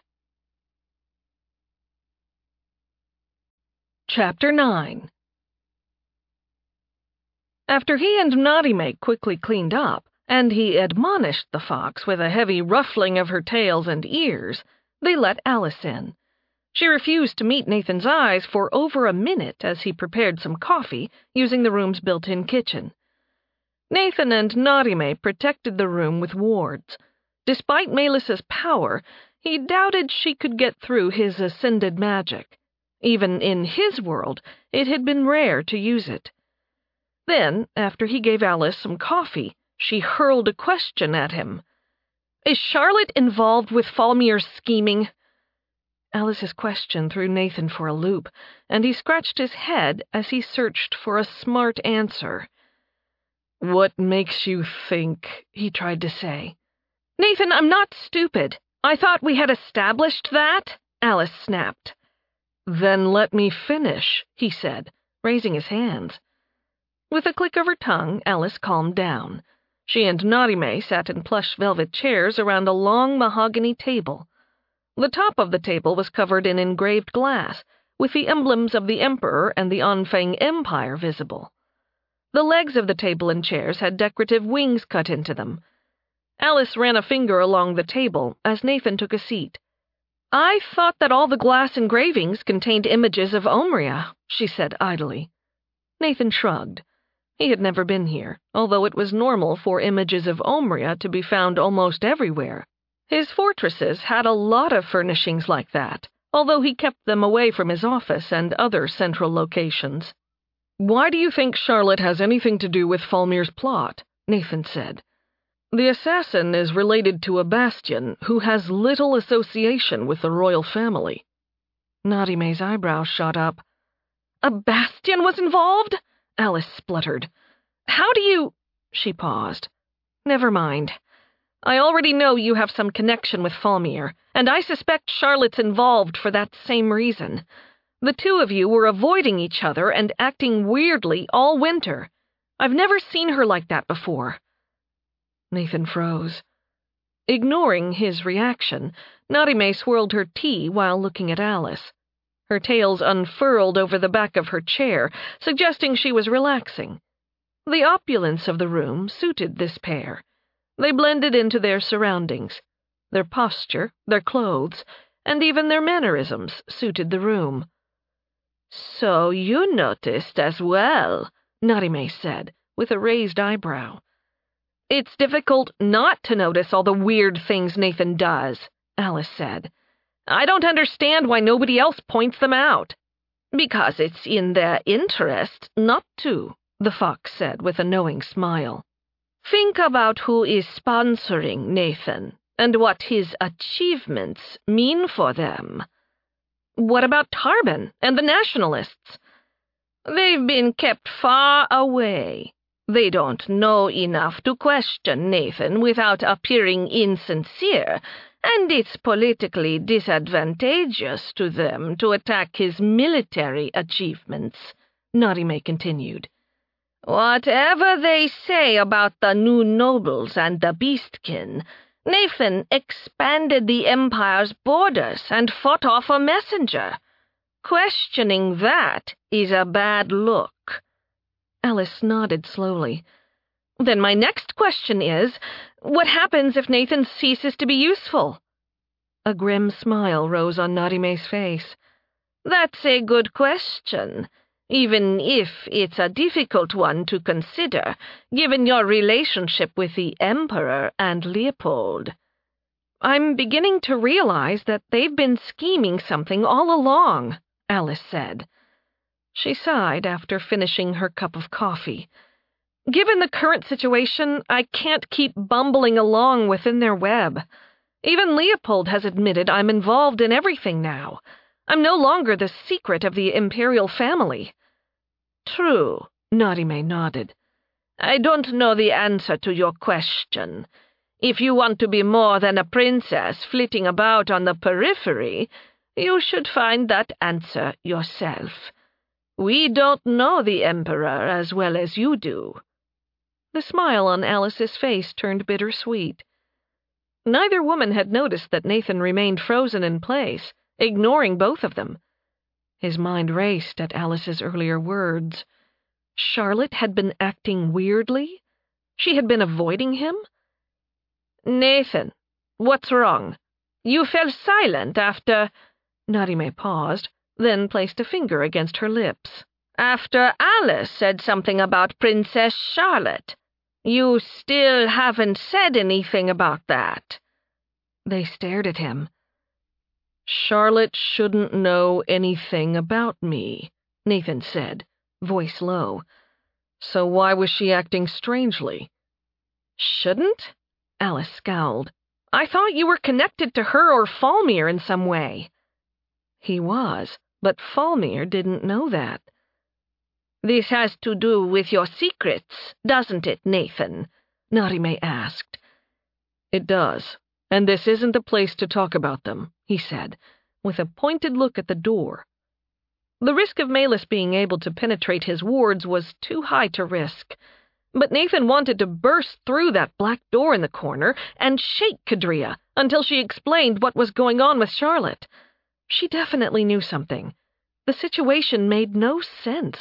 Chapter 9. After he and Narime quickly cleaned up, and he admonished the fox with a heavy ruffling of her tails and ears, they let Alice in. She refused to meet Nathan's eyes for over a minute as he prepared some coffee using the room's built-in kitchen. Nathan and Narime protected the room with wards. Despite Melissa's power, he doubted she could get through his ascended magic. Even in his world, it had been rare to use it. Then, after he gave Alice some coffee, she hurled a question at him. "Is Charlotte involved with Falmir's scheming?" Alice's question threw Nathan for a loop, and he scratched his head as he searched for a smart answer. "What makes you think?" he tried to say. "Nathan, I'm not stupid. I thought we had established that," Alice snapped. "Then let me finish," he said, raising his hands. With a click of her tongue, Alice calmed down. She and Narime sat in plush velvet chairs around a long mahogany table. The top of the table was covered in engraved glass, with the emblems of the Emperor and the Anfeng Empire visible. The legs of the table and chairs had decorative wings cut into them. Alice ran a finger along the table as Nathan took a seat. "I thought that all the glass engravings contained images of Omria," she said idly. Nathan shrugged. He had never been here, although it was normal for images of Omria to be found almost everywhere. His fortresses had a lot of furnishings like that, although he kept them away from his office and other central locations. "Why do you think Charlotte has anything to do with Falmir's plot?" Nathan said. "The assassin is related to a Bastion who has little association with the royal family." Narime's eyebrows shot up. "A Bastion was involved?" Alice spluttered. "How do you—" She paused. "Never mind. I already know you have some connection with Falmir, and I suspect Charlotte's involved for that same reason. The two of you were avoiding each other and acting weirdly all winter. I've never seen her like that before." Nathan froze. Ignoring his reaction, Narime swirled her tea while looking at Alice. Her tails unfurled over the back of her chair, suggesting she was relaxing. The opulence of the room suited this pair. They blended into their surroundings. Their posture, their clothes, and even their mannerisms suited the room. "So you noticed as well," Narime said, with a raised eyebrow. "It's difficult not to notice all the weird things Nathan does," Alice said. "I don't understand why nobody else points them out." "Because it's in their interest not to," the fox said with a knowing smile. Think about who is sponsoring Nathan and what his achievements mean for them. What about Tarban and the nationalists? They've been kept far away. They don't know enough to question Nathan without appearing insincere, and it's politically disadvantageous to them to attack his military achievements, Narime continued. Whatever they say about the new nobles and the beastkin, Nathan expanded the Empire's borders and fought off a messenger. Questioning that is a bad look. Alice nodded slowly. Then my next question is, what happens if Nathan ceases to be useful? A grim smile rose on Narime's face. That's a good question, even if it's a difficult one to consider, given your relationship with the Emperor and Leopold. I'm beginning to realize that they've been scheming something all along, Alice said. She sighed after finishing her cup of coffee. Given the current situation, I can't keep bumbling along within their web. Even Leopold has admitted I'm involved in everything now. I'm no longer the secret of the imperial family. True, Narime nodded. I don't know the answer to your question. If you want to be more than a princess flitting about on the periphery, you should find that answer yourself. We don't know the Emperor as well as you do. The smile on Alice's face turned bittersweet. Neither woman had noticed that Nathan remained frozen in place, ignoring both of them. His mind raced at Alice's earlier words. Charlotte had been acting weirdly? She had been avoiding him? Nathan, what's wrong? You fell silent after... Narime paused, then placed a finger against her lips. After Alice said something about Princess Charlotte. You still haven't said anything about that. They stared at him. Charlotte shouldn't know anything about me, Nathan said, voice low. So why was she acting strangely? Shouldn't? Alice scowled. I thought you were connected to her or Falmir in some way. He was, but Falmir didn't know that. This has to do with your secrets, doesn't it, Nathan? Narime asked. It does, and this isn't the place to talk about them, he said, with a pointed look at the door. The risk of Malus being able to penetrate his wards was too high to risk, but Nathan wanted to burst through that black door in the corner and shake Kadria until she explained what was going on with Charlotte. She definitely knew something. The situation made no sense.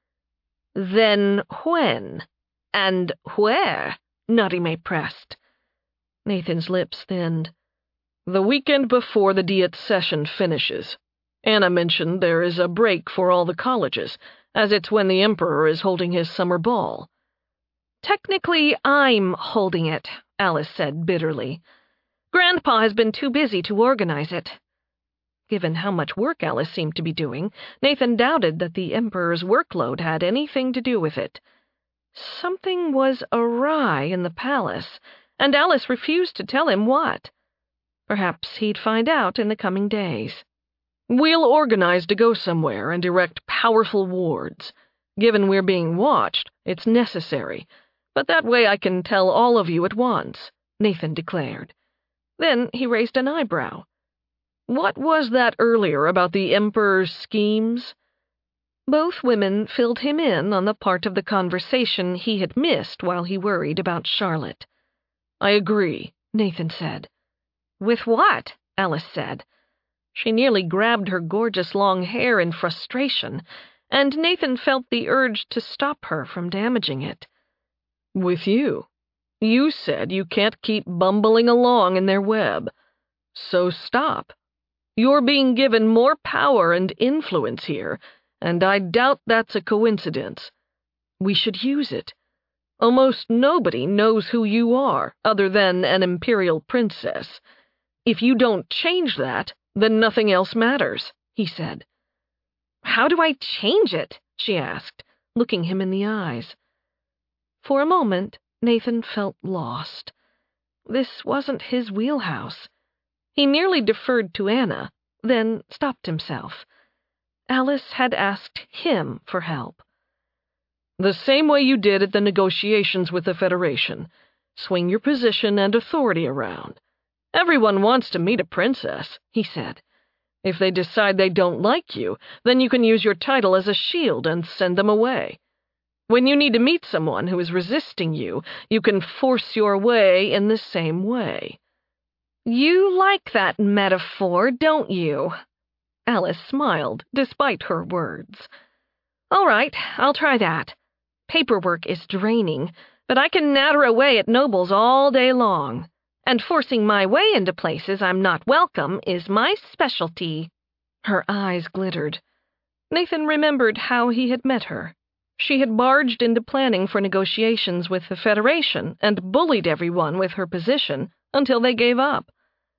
Then when? And where? Narime pressed. Nathan's lips thinned. The weekend before the Diet session finishes. Anna mentioned there is a break for all the colleges, as it's when the Emperor is holding his summer ball. Technically, I'm holding it, Alice said bitterly. Grandpa has been too busy to organize it. Given how much work Alice seemed to be doing, Nathan doubted that the Emperor's workload had anything to do with it. Something was awry in the palace, and Alice refused to tell him what. Perhaps he'd find out in the coming days. We'll organize to go somewhere and erect powerful wards. Given we're being watched, it's necessary. But that way I can tell all of you at once, Nathan declared. Then he raised an eyebrow. What was that earlier about the Emperor's schemes? Both women filled him in on the part of the conversation he had missed while he worried about Charlotte. I agree, Nathan said. With what? Alice said. She nearly grabbed her gorgeous long hair in frustration, and Nathan felt the urge to stop her from damaging it. With you. You said you can't keep bumbling along in their web. So stop. You're being given more power and influence here, and I doubt that's a coincidence. We should use it. Almost nobody knows who you are, other than an imperial princess. If you don't change that, then nothing else matters, he said. How do I change it? She asked, looking him in the eyes. For a moment, Nathan felt lost. This wasn't his wheelhouse. He nearly deferred to Anna, then stopped himself. Alice had asked him for help. "The same way you did at the negotiations with the Federation. Swing your position and authority around. Everyone wants to meet a princess," he said. "If they decide they don't like you, then you can use your title as a shield and send them away. When you need to meet someone who is resisting you, you can force your way in the same way." "You like that metaphor, don't you?" Alice smiled, despite her words. "All right, I'll try that. Paperwork is draining, but I can natter away at nobles all day long. And forcing my way into places I'm not welcome is my specialty." Her eyes glittered. Nathan remembered how he had met her. She had barged into planning for negotiations with the Federation and bullied everyone with her position until they gave up.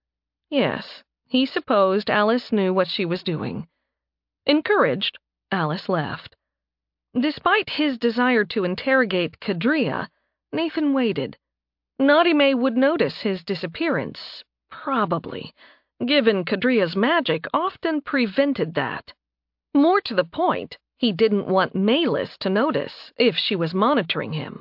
Yes, he supposed Alice knew what she was doing. Encouraged, Alice left. Despite his desire to interrogate Kadria, Nathan waited. Narime would notice his disappearance, probably, given Kadria's magic often prevented that. More to the point, he didn't want Malis to notice if she was monitoring him.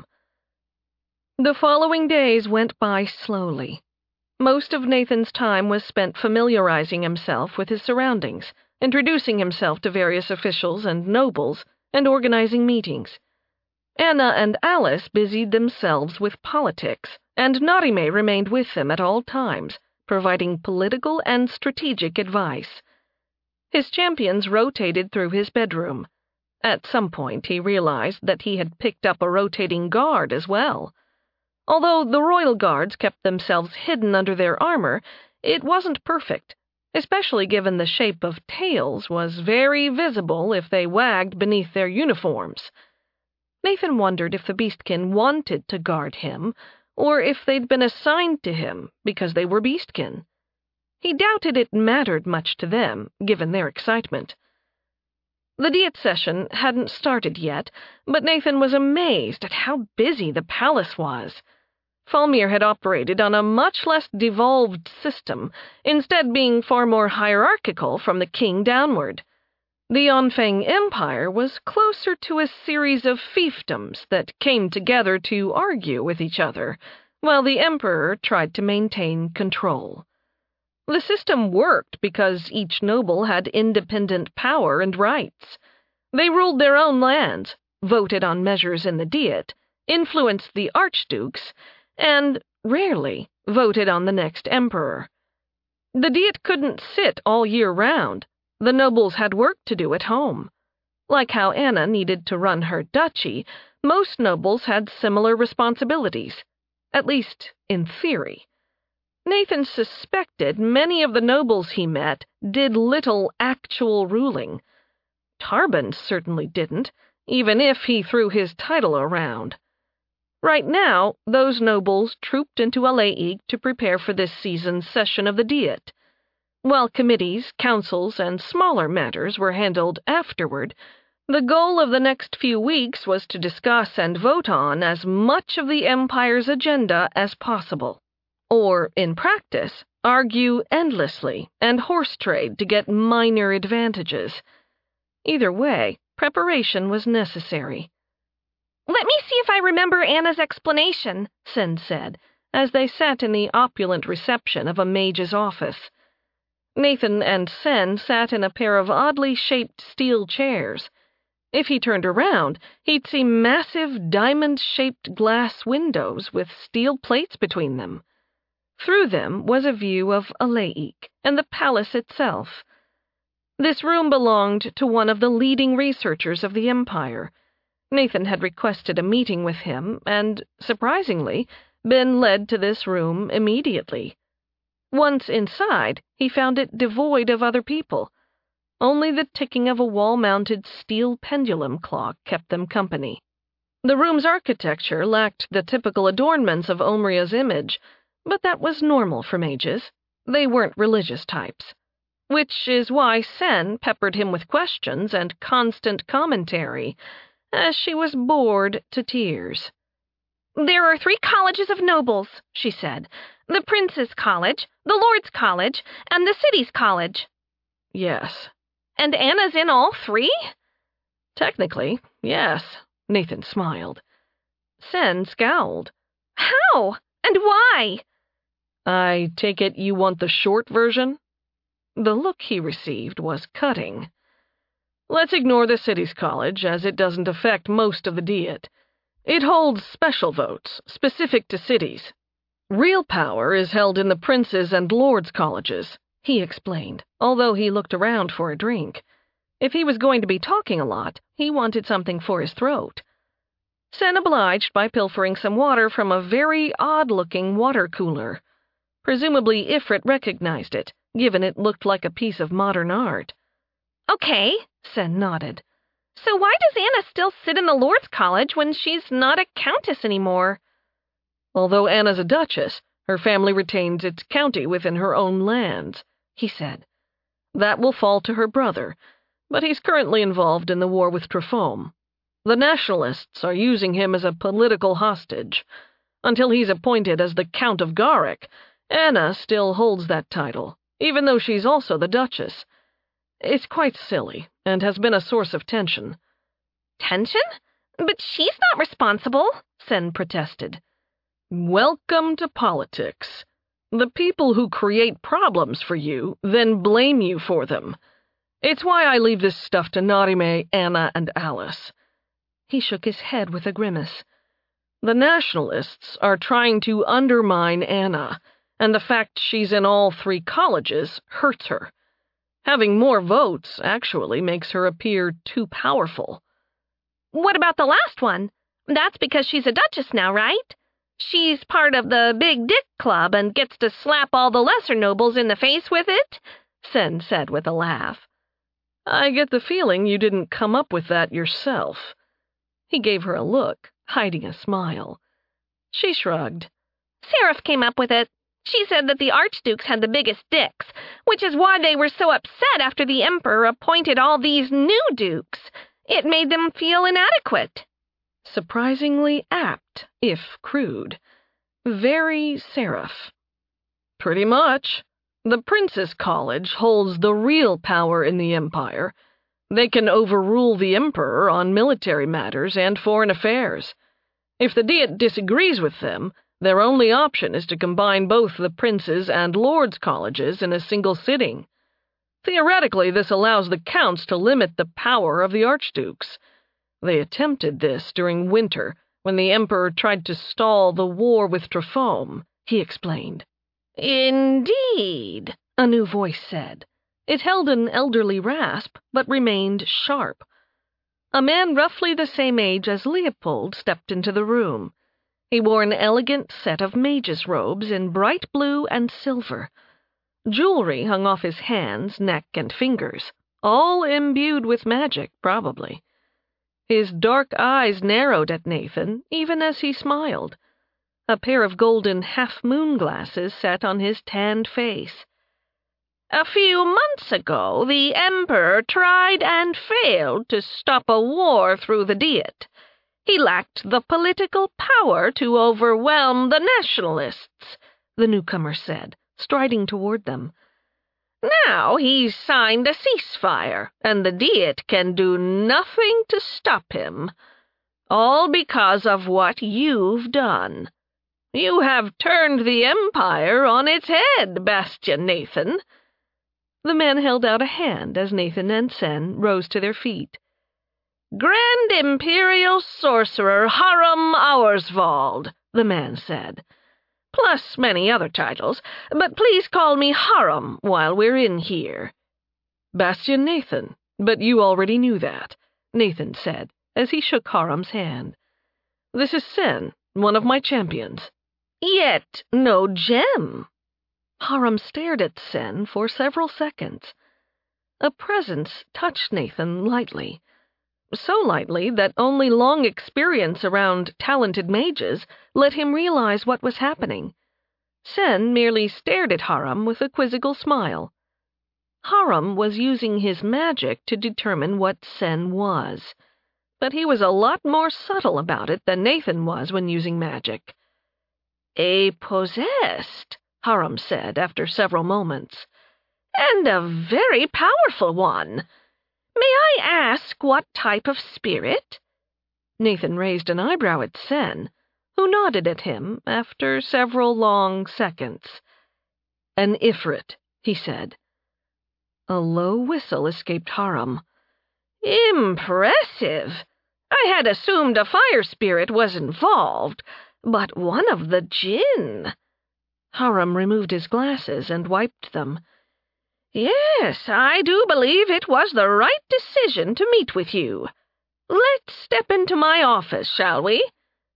The following days went by slowly. Most of Nathan's time was spent familiarizing himself with his surroundings, introducing himself to various officials and nobles, and organizing meetings. Anna and Alice busied themselves with politics, and Narime remained with them at all times, providing political and strategic advice. His champions rotated through his bedroom. At some point he realized that he had picked up a rotating guard as well. Although the royal guards kept themselves hidden under their armor, it wasn't perfect, especially given the shape of tails was very visible if they wagged beneath their uniforms. Nathan wondered if the Beastkin wanted to guard him, or if they'd been assigned to him because they were Beastkin. He doubted it mattered much to them, given their excitement. The Diet session hadn't started yet, but Nathan was amazed at how busy the palace was. Falmir had operated on a much less devolved system, instead being far more hierarchical from the king downward. The Onfeng Empire was closer to a series of fiefdoms that came together to argue with each other, while the emperor tried to maintain control. The system worked because each noble had independent power and rights. They ruled their own lands, voted on measures in the Diet, influenced the archdukes, and, rarely, voted on the next emperor. The Diet couldn't sit all year round. The nobles had work to do at home. Like how Anna needed to run her duchy, most nobles had similar responsibilities, at least in theory. Nathan suspected many of the nobles he met did little actual ruling. Tarban certainly didn't, even if he threw his title around. Right now, those nobles trooped into Alaik to prepare for this season's session of the Diet. While committees, councils, and smaller matters were handled afterward, the goal of the next few weeks was to discuss and vote on as much of the Empire's agenda as possible. Or, in practice, argue endlessly and horse trade to get minor advantages. Either way, preparation was necessary. "Let me see if I remember Anna's explanation," Sen said, as they sat in the opulent reception of a mage's office. Nathan and Sen sat in a pair of oddly shaped steel chairs. If he turned around, he'd see massive diamond-shaped glass windows with steel plates between them. Through them was a view of Alaik and the palace itself. This room belonged to one of the leading researchers of the Empire. Nathan had requested a meeting with him and, surprisingly, been led to this room immediately. Once inside, he found it devoid of other people. Only the ticking of a wall-mounted steel pendulum clock kept them company. The room's architecture lacked the typical adornments of Omria's image, but that was normal for mages. They weren't religious types. Which is why Sen peppered him with questions and constant commentary, as she was bored to tears. "There are 3 colleges of nobles," she said. "The Prince's College, the Lord's College, and the City's College." "Yes." "And Anna's in all 3? "Technically, yes," Nathan smiled. Sen scowled. "How? And why?" "I take it you want the short version?" The look he received was cutting. "Let's ignore the City's College, as it doesn't affect most of the Diet. It holds special votes, specific to cities. Real power is held in the Prince's and Lord's Colleges," he explained, although he looked around for a drink. If he was going to be talking a lot, he wanted something for his throat. Sen obliged by pilfering some water from a very odd-looking water cooler. Presumably Ifrit recognized it, given it looked like a piece of modern art. "Okay," Sen nodded. "So why does Anna still sit in the Lord's College when she's not a countess anymore?" "Although Anna's a duchess, her family retains its county within her own lands," he said. "That will fall to her brother, but he's currently involved in the war with Trifome. The nationalists are using him as a political hostage. Until he's appointed as the Count of Garrick, Anna still holds that title, even though she's also the duchess. It's quite silly, and has been a source of tension." "Tension? But she's not responsible," Sen protested. "Welcome to politics. The people who create problems for you then blame you for them. It's why I leave this stuff to Narime, Anna, and Alice." He shook his head with a grimace. "The nationalists are trying to undermine Anna, and the fact she's in all 3 colleges hurts her. Having more votes actually makes her appear too powerful." "What about the last one? That's because she's a duchess now, right? She's part of the Big Dick Club and gets to slap all the lesser nobles in the face with it," Sen said with a laugh. "I get the feeling you didn't come up with that yourself." He gave her a look, hiding a smile. She shrugged. "Seraph came up with it. She said that the archdukes had the biggest dicks, which is why they were so upset after the emperor appointed all these new dukes. It made them feel inadequate." Surprisingly apt, if crude. Very Seraph. "Pretty much. The Prince's College holds the real power in the Empire. They can overrule the Emperor on military matters and foreign affairs. If the Diet disagrees with them, their only option is to combine both the Prince's and Lord's Colleges in a single sitting. Theoretically, this allows the Counts to limit the power of the Archdukes. They attempted this during winter, when the Emperor tried to stall the war with Trifome," he explained. "Indeed," a new voice said. It held an elderly rasp, but remained sharp. A man roughly the same age as Leopold stepped into the room. He wore an elegant set of mage's robes in bright blue and silver. Jewelry hung off his hands, neck, and fingers, all imbued with magic, probably. His dark eyes narrowed at Nathan, even as he smiled. A pair of golden half-moon glasses sat on his tanned face. "A few months ago, the Emperor tried and failed to stop a war through the Diet. He lacked the political power to overwhelm the nationalists," the newcomer said, striding toward them. "Now he's signed a ceasefire, and the Diet can do nothing to stop him. All because of what you've done. You have turned the Empire on its head, Bastian Nathan." The man held out a hand as Nathan and Sen rose to their feet. "Grand Imperial Sorcerer Haram Auerswald," the man said. "Plus many other titles, but please call me Haram while we're in here." "Bastian Nathan, but you already knew that," Nathan said, as he shook Haram's hand. "This is Sen, one of my champions." "Yet no gem." Haram stared at Sen for several seconds. A presence touched Nathan lightly. So lightly that only long experience around talented mages let him realize what was happening. Sen merely stared at Haram with a quizzical smile. Haram was using his magic to determine what Sen was. but he was a lot more subtle about it than Nathan was when using magic. "A possessed," Harum said after several moments, "and a very powerful one. May I ask what type of spirit?" Nathan raised an eyebrow at Sen, who nodded at him after several long seconds. "An Ifrit," he said. A low whistle escaped Harum. "Impressive. I had assumed a fire spirit was involved, but one of the Jinn." Harum removed his glasses and wiped them. "Yes, I do believe it was the right decision to meet with you. Let's step into my office, shall we?"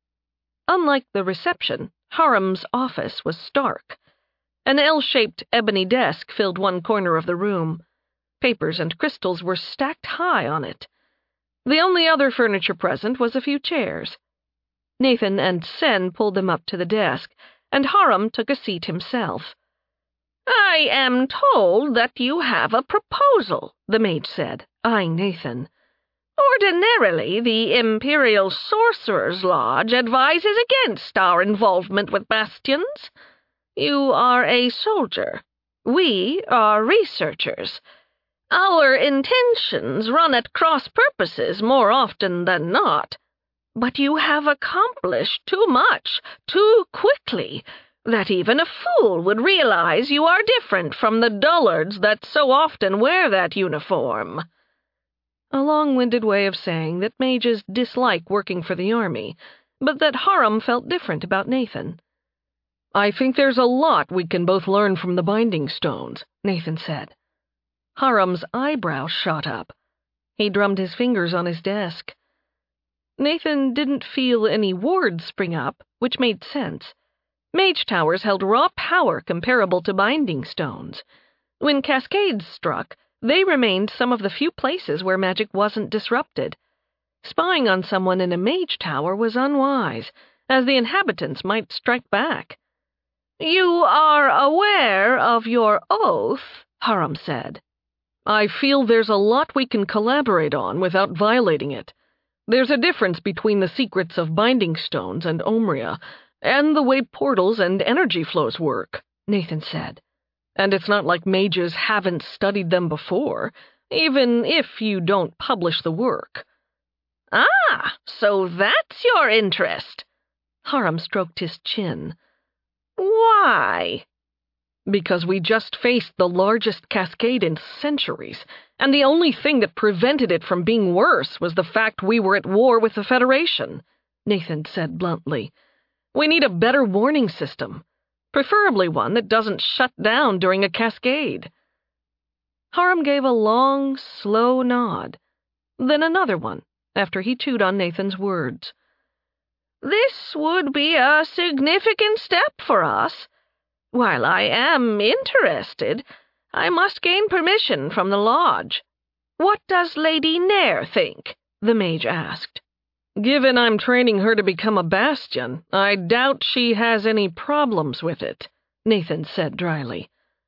Unlike the reception, Harum's office was stark. An L-shaped ebony desk filled one corner of the room. Papers and crystals were stacked high on it. The only other furniture present was a few chairs. Nathan and Sen pulled them up to the desk, and Harum took a seat himself. "I am told that you have a proposal," the mage said, eyeing Nathan. "Ordinarily, the Imperial Sorcerer's Lodge advises against our involvement with bastions. You are a soldier. We are researchers. Our intentions run at cross purposes more often than not. But you have accomplished too much, too quickly, that even a fool would realize you are different from the dullards that so often wear that uniform." A long-winded way of saying that mages dislike working for the army, but that Harum felt different about Nathan. "I think there's a lot we can both learn from the Binding Stones," Nathan said. Harum's eyebrow shot up. He drummed his fingers on his desk. Nathan didn't feel any wards spring up, which made sense. Mage towers held raw power comparable to Binding Stones. When cascades struck, they remained some of the few places where magic wasn't disrupted. Spying on someone in a mage tower was unwise, as the inhabitants might strike back. "You are aware of your oath," Harum said. "I feel there's a lot we can collaborate on without violating it. There's a difference between the secrets of Binding Stones and Omria, and the way portals and energy flows work," Nathan said. "And it's not like mages haven't studied them before, even if you don't publish the work." "Ah, so that's your interest." Harum stroked his chin. "Why?" "Because we just faced the largest cascade in centuries, and the only thing that prevented it from being worse was the fact we were at war with the Federation," Nathan said bluntly. "We need a better warning system, preferably one that doesn't shut down during a cascade." Harum gave a long, slow nod, then another one, after he chewed on Nathan's words. "This would be a significant step for us. While I am interested, I must gain permission from the lodge. What does Lady Nair think?" the mage asked. "Given I'm training her to become a bastion, I doubt she has any problems with it," Nathan said dryly.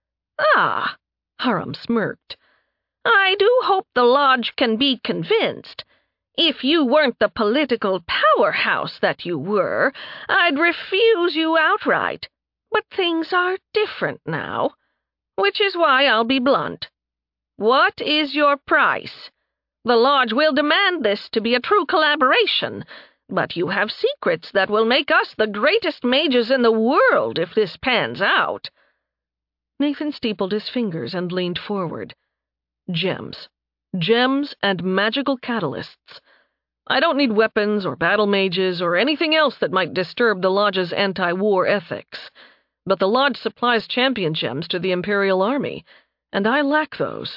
"Ah," Harum smirked. "I do hope the lodge can be convinced. If you weren't the political powerhouse that you were, I'd refuse you outright. But things are different now, which is why I'll be blunt. What is your price? The lodge will demand this to be a true collaboration, but you have secrets that will make us the greatest mages in the world if this pans out." Nathan steepled his fingers and leaned forward. "Gems. Gems and magical catalysts. I don't need weapons or battle mages or anything else that might disturb the Lodge's anti-war ethics. But the Lodge supplies champion gems to the Imperial Army, and I lack those."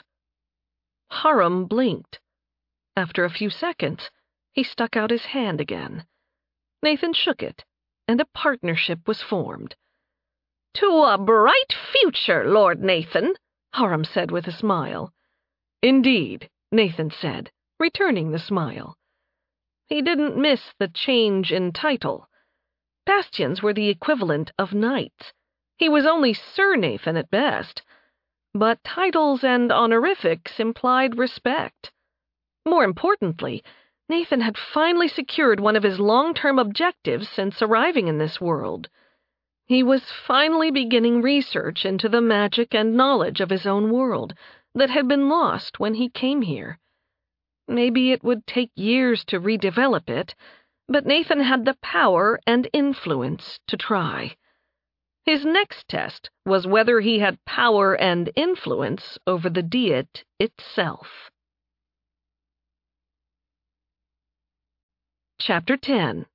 Harum blinked. After a few seconds, he stuck out his hand again. Nathan shook it, and a partnership was formed. "To a bright future, Lord Nathan," Harum said with a smile. "Indeed," Nathan said, returning the smile. He didn't miss the change in title. Bastions were the equivalent of knights. He was only Sir Nathan at best. But titles and honorifics implied respect. More importantly, Nathan had finally secured one of his long-term objectives since arriving in this world. He was finally beginning research into the magic and knowledge of his own world that had been lost when he came here. Maybe it would take years to redevelop it, but Nathan had the power and influence to try. His next test was whether he had power and influence over the Diet itself. Chapter 10.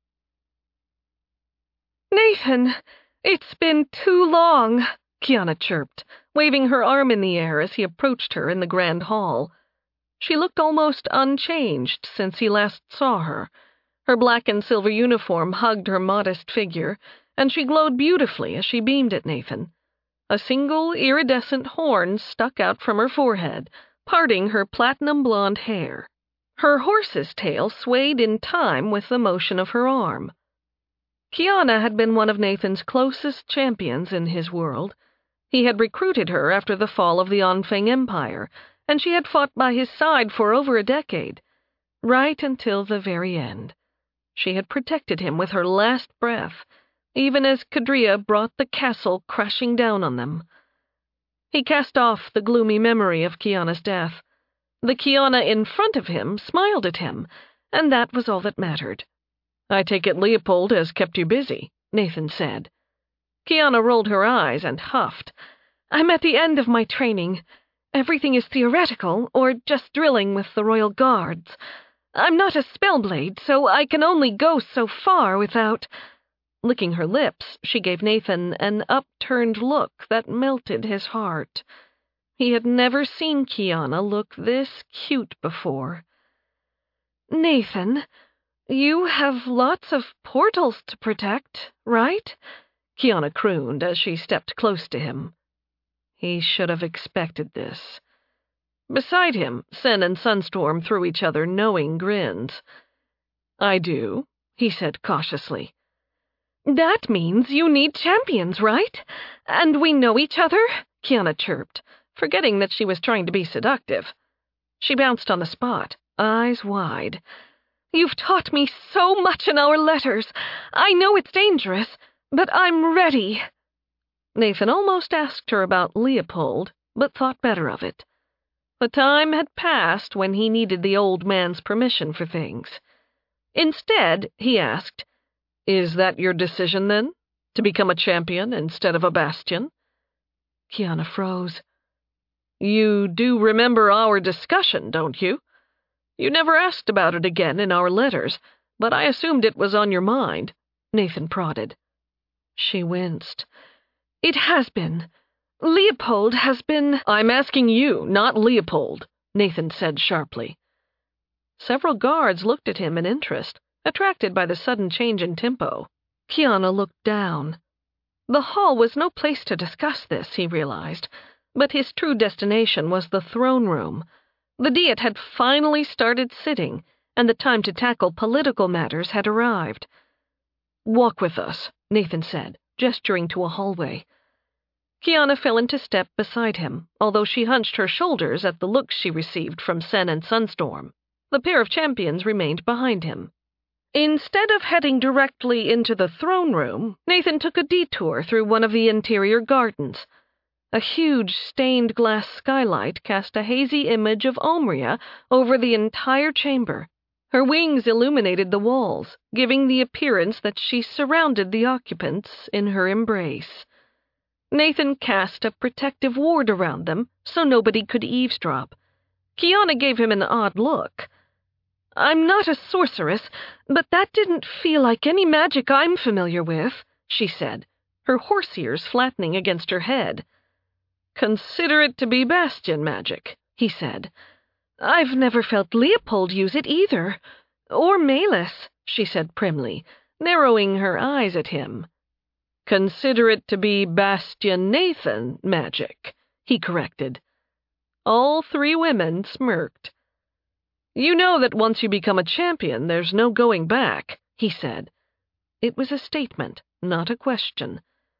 "Nathan, it's been too long," Kiana chirped, waving her arm in the air as he approached her in the grand hall. She looked almost unchanged since he last saw her. Her black and silver uniform hugged her modest figure, and she glowed beautifully as she beamed at Nathan. A single iridescent horn stuck out from her forehead, parting her platinum blonde hair. Her horse's tail swayed in time with the motion of her arm. Kiana had been one of Nathan's closest champions in his world. He had recruited her after the fall of the Anfeng Empire, and she had fought by his side for over a decade, right until the very end. She had protected him with her last breath, even as Kadria brought the castle crashing down on them. He cast off the gloomy memory of Kiana's death. The Kiana in front of him smiled at him, and that was all that mattered. "I take it Leopold has kept you busy," Nathan said. Kiana rolled her eyes and huffed. "I'm at the end of my training. Everything is theoretical, or just drilling with the Royal Guards. I'm not a spellblade, so I can only go so far without—" Licking her lips, she gave Nathan an upturned look that melted his heart. He had never seen Kiana look this cute before. "Nathan, you have lots of portals to protect, right?" Kiana crooned as she stepped close to him. He should have expected this. Beside him, Sen and Sunstorm threw each other knowing grins. "I do," he said cautiously. "That means you need champions, right? And we know each other?" Kiana chirped, forgetting that she was trying to be seductive. She bounced on the spot, eyes wide. "You've taught me so much in our letters. I know it's dangerous, but I'm ready." Nathan almost asked her about Leopold, but thought better of it. The time had passed when he needed the old man's permission for things. Instead, he asked, "Is that your decision, then? To become a champion instead of a bastion?" Kiana froze. "You do remember our discussion, don't you? You never asked about it again in our letters, but I assumed it was on your mind," Nathan prodded. She winced. "It has been. Leopold has been—" "I'm asking you, not Leopold," Nathan said sharply. Several guards looked at him in interest, attracted by the sudden change in tempo. Kiana looked down. The hall was no place to discuss this, he realized, but his true destination was the throne room. The Diet had finally started sitting, and the time to tackle political matters had arrived. "Walk with us," Nathan said, gesturing to a hallway. Kiana fell into step beside him, although she hunched her shoulders at the looks she received from Sen and Sunstorm. The pair of champions remained behind him. Instead of heading directly into the throne room, Nathan took a detour through one of the interior gardens. A huge stained glass skylight cast a hazy image of Omria over the entire chamber. Her wings illuminated the walls, giving the appearance that she surrounded the occupants in her embrace. Nathan cast a protective ward around them so nobody could eavesdrop. Kiana gave him an odd look. "I'm not a sorceress, but that didn't feel like any magic I'm familiar with," she said, her horse ears flattening against her head. "Consider it to be bastion magic," he said. "I've never felt Leopold use it either. Or Malus," she said primly, narrowing her eyes at him. "Consider it to be Bastion Nathan magic," he corrected. All three women smirked. "You know that once you become a champion, there's no going back," he said. It was a statement, not a question.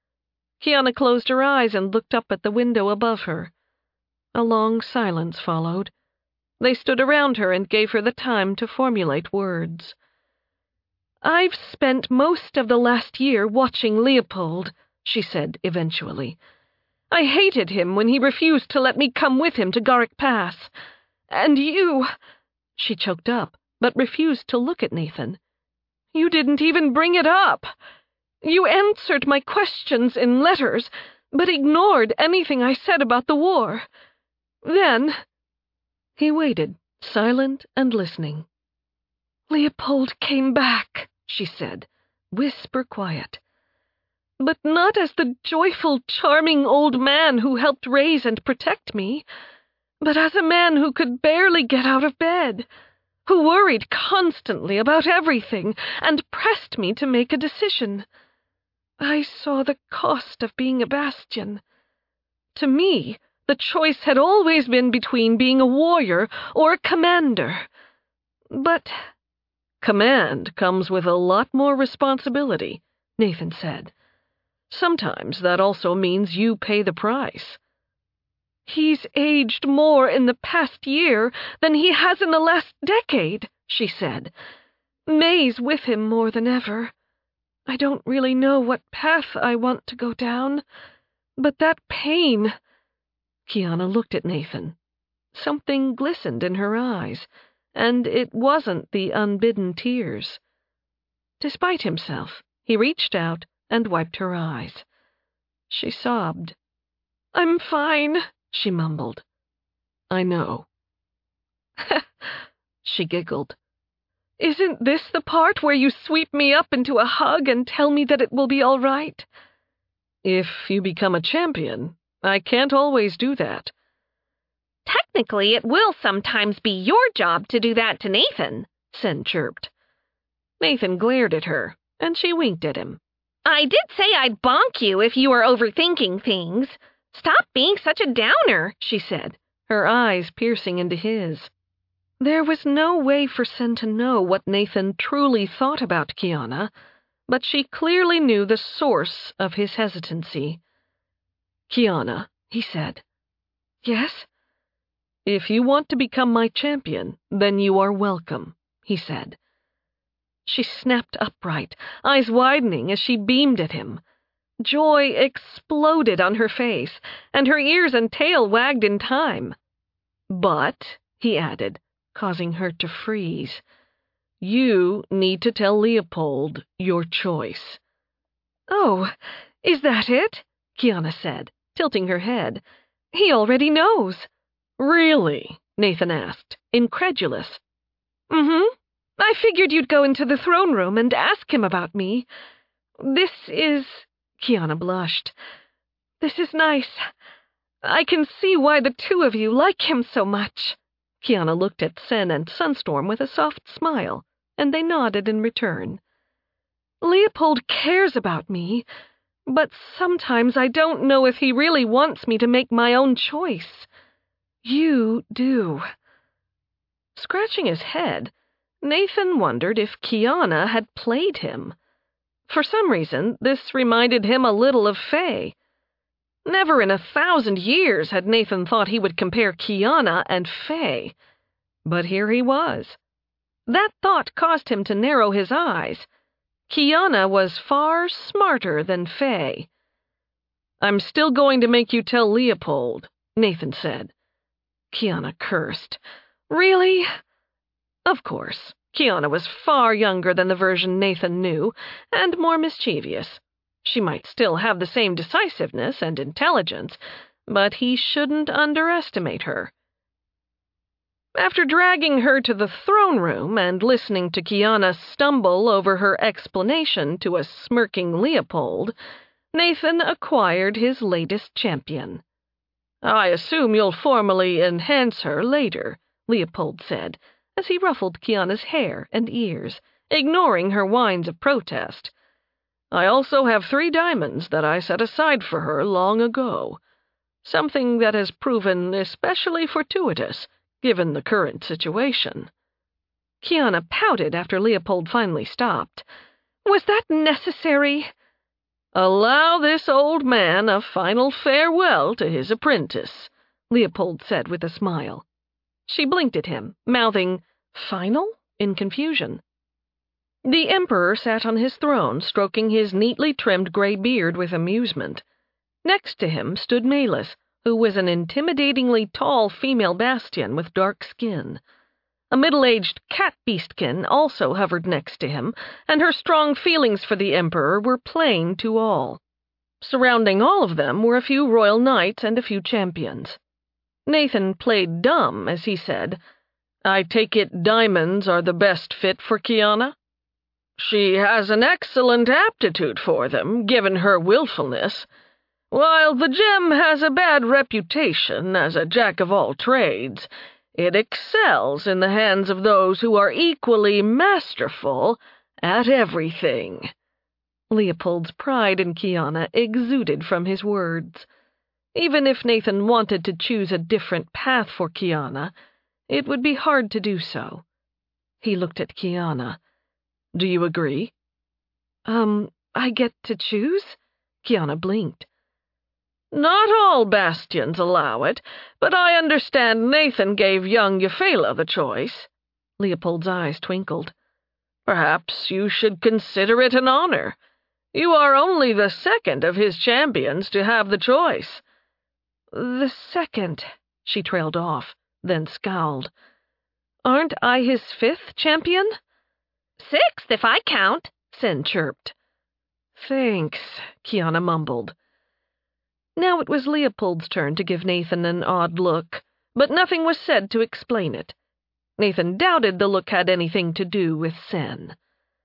Kiana closed her eyes and looked up at the window above her. A long silence followed. They stood around her and gave her the time to formulate words. "I've spent most of the last year watching Leopold," she said eventually. "I hated him when he refused to let me come with him to Garrick Pass. And you—" She choked up, but refused to look at Nathan. "You didn't even bring it up. You answered my questions in letters, but ignored anything I said about the war. Then—" He waited, silent and listening. "Leopold came back," she said, whisper quiet. "But not as the joyful, charming old man who helped raise and protect me, but as a man who could barely get out of bed, who worried constantly about everything and pressed me to make a decision. I saw the cost of being a Bastion. To me, the choice had always been between being a warrior or a commander. But—" "Command comes with a lot more responsibility," Nathan said. "Sometimes that also means you pay the price." "He's aged more in the past year than he has in the last decade," she said. "May's with him more than ever. I don't really know what path I want to go down, but that pain—" Kiana looked at Nathan. Something glistened in her eyes, and it wasn't the unbidden tears. Despite himself, he reached out and wiped her eyes. She sobbed. "I'm fine," she mumbled. "I know." She giggled. "Isn't this the part where you sweep me up into a hug and tell me that it will be all right?" "If you become a champion, I can't always do that." "Technically, it will sometimes be your job to do that to Nathan," Sen chirped. Nathan glared at her, and she winked at him. "I did say I'd bonk you if you were overthinking things. Stop being such a downer," she said, her eyes piercing into his. There was no way for Sen to know what Nathan truly thought about Kiana, but she clearly knew the source of his hesitancy. "Kiana," he said. "Yes?" "If you want to become my champion, then you are welcome," he said. She snapped upright, eyes widening as she beamed at him. Joy exploded on her face, and her ears and tail wagged in time. "But," he added, causing her to freeze, "you need to tell Leopold your choice." "Oh, is that it?" Kiana said, tilting her head. "He already knows." "Really?" Nathan asked, incredulous. "Mm-hmm. I figured you'd go into the throne room and ask him about me. This is—" Kiana blushed. "This is nice. I can see why the two of you like him so much." Kiana looked at Sen and Sunstorm with a soft smile, and they nodded in return. "Leopold cares about me, but sometimes I don't know if he really wants me to make my own choice. You do." Scratching his head, Nathan wondered if Kiana had played him. For some reason, this reminded him a little of Faye. Never in 1,000 years had Nathan thought he would compare Kiana and Faye. But here he was. That thought caused him to narrow his eyes. Kiana was far smarter than Faye. "I'm still going to make you tell Leopold," Nathan said. Kiana cursed. "Really?" Of course, Kiana was far younger than the version Nathan knew, and more mischievous. She might still have the same decisiveness and intelligence, but he shouldn't underestimate her. After dragging her to the throne room and listening to Kiana stumble over her explanation to a smirking Leopold, Nathan acquired his latest champion. "I assume you'll formally enhance her later," Leopold said, as he ruffled Kiana's hair and ears, ignoring her whines of protest. "I also have 3 diamonds that I set aside for her long ago, something that has proven especially fortuitous, given the current situation." Kiana pouted after Leopold finally stopped. "Was that necessary?" "Allow this old man a final farewell to his apprentice," Leopold said with a smile. She blinked at him, mouthing, "Final?" in confusion. The Emperor sat on his throne, stroking his neatly trimmed gray beard with amusement. Next to him stood Melis, who was an intimidatingly tall female bastion with dark skin. A middle-aged cat beastkin also hovered next to him, and her strong feelings for the Emperor were plain to all. Surrounding all of them were a few royal knights and a few champions. Nathan played dumb as he said, "I take it diamonds are the best fit for Kiana?" "She has an excellent aptitude for them, given her willfulness. While the gem has a bad reputation as a jack-of-all-trades, it excels in the hands of those who are equally masterful at everything." Leopold's pride in Kiana exuded from his words. Even if Nathan wanted to choose a different path for Kiana, it would be hard to do so. He looked at Kiana. "Do you agree?" I get to choose?" Kiana blinked. "Not all bastions allow it, but I understand Nathan gave young Euphela the choice." Leopold's eyes twinkled. "Perhaps you should consider it an honor. You are only the second of his champions to have the choice." "The second," she trailed off, then scowled. "Aren't I his fifth champion?" "Sixth, if I count," Sen chirped. "Thanks," Kiana mumbled. Now it was Leopold's turn to give Nathan an odd look, but nothing was said to explain it. Nathan doubted the look had anything to do with Sen.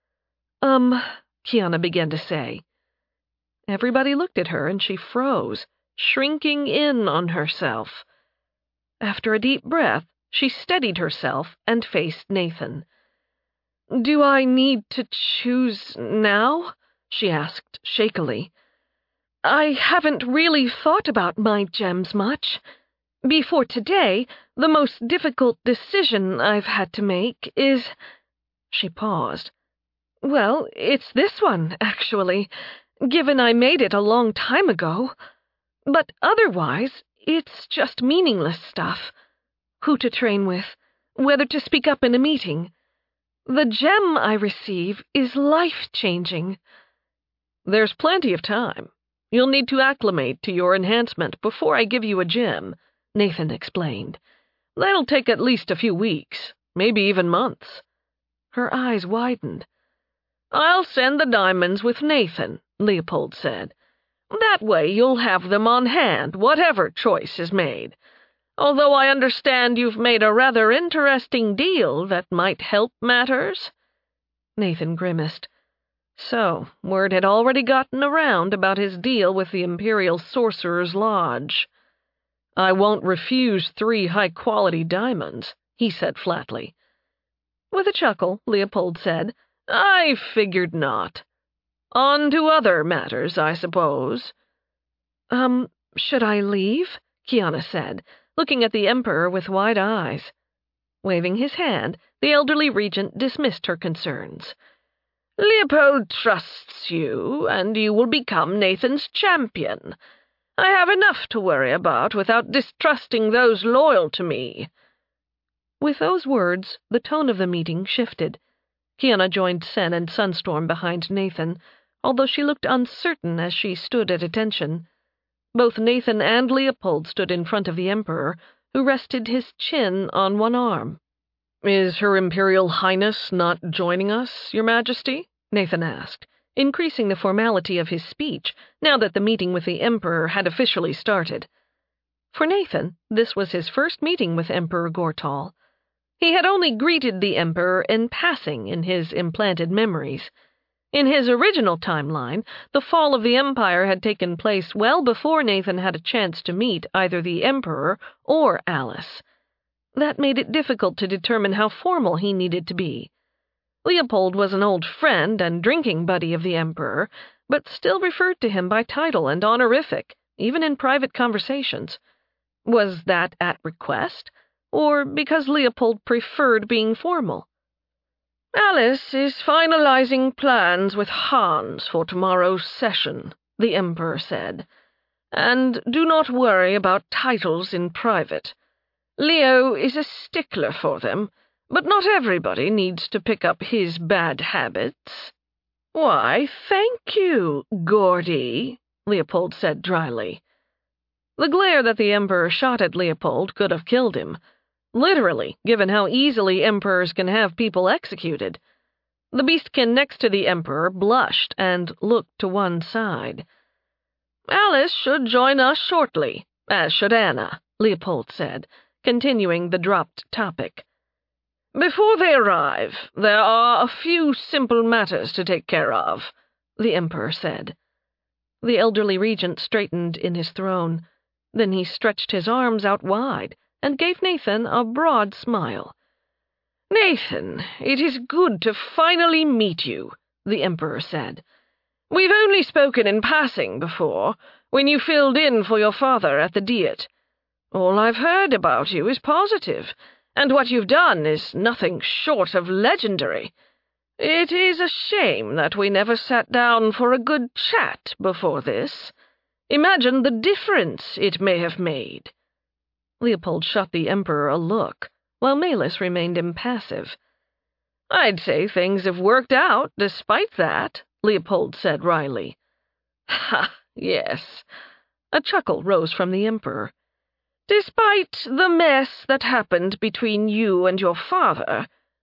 Kiana began to say. Everybody looked at her and she froze, shrinking in on herself. After a deep breath, she steadied herself and faced Nathan. "Do I need to choose now?" she asked shakily. "I haven't really thought about my gems much. Before today, the most difficult decision I've had to make is—" She paused. "Well, it's this one, actually, given I made it a long time ago. But otherwise, it's just meaningless stuff. Who to train with, whether to speak up in a meeting. The gem I receive is life-changing." "There's plenty of time. You'll need to acclimate to your enhancement before I give you a gem," Nathan explained. "That'll take at least a few weeks, maybe even months." Her eyes widened. "I'll send the diamonds with Nathan," Leopold said. "That way you'll have them on hand, whatever choice is made. Although I understand you've made a rather interesting deal that might help matters." Nathan grimaced. So, word had already gotten around about his deal with the Imperial Sorcerer's Lodge. "I won't refuse 3 high-quality diamonds," he said flatly. With a chuckle, Leopold said, "I figured not. On to other matters, I suppose." Should I leave?" Kiana said, looking at the Emperor with wide eyes. Waving his hand, the elderly regent dismissed her concerns. "Leopold trusts you, and you will become Nathan's champion. I have enough to worry about without distrusting those loyal to me." With those words, the tone of the meeting shifted. Kiana joined Sen and Sunstorm behind Nathan, although she looked uncertain as she stood at attention. Both Nathan and Leopold stood in front of the Emperor, who rested his chin on one arm. "Is Her Imperial Highness not joining us, Your Majesty?" Nathan asked, increasing the formality of his speech now that the meeting with the Emperor had officially started. For Nathan, this was his first meeting with Emperor Gortal. He had only greeted the Emperor in passing in his implanted memories. In his original timeline, the fall of the Empire had taken place well before Nathan had a chance to meet either the Emperor or Alice. That made it difficult to determine how formal he needed to be. Leopold was an old friend and drinking buddy of the Emperor, but still referred to him by title and honorific, even in private conversations. Was that at request, or because Leopold preferred being formal? "Alice is finalizing plans with Hans for tomorrow's session," the Emperor said. "And do not worry about titles in private. Leo is a stickler for them, but not everybody needs to pick up his bad habits." "Why, thank you, Gordy," Leopold said dryly. The glare that the Emperor shot at Leopold could have killed him. Literally, given how easily emperors can have people executed. The beastkin next to the Emperor blushed and looked to one side. "Alice should join us shortly, as should Anna," Leopold said, continuing the dropped topic. "Before they arrive, there are a few simple matters to take care of," the Emperor said. The elderly regent straightened in his throne. Then he stretched his arms out wide and gave Nathan a broad smile. "Nathan, it is good to finally meet you," the Emperor said. "We've only spoken in passing before, when you filled in for your father at the Diet. All I've heard about you is positive, and what you've done is nothing short of legendary. It is a shame that we never sat down for a good chat before this. Imagine the difference it may have made." Leopold shot the Emperor a look, while Malus remained impassive. "I'd say things have worked out despite that," Leopold said wryly. "Ha, yes." A chuckle rose from the Emperor. "Despite the mess that happened between you and your father,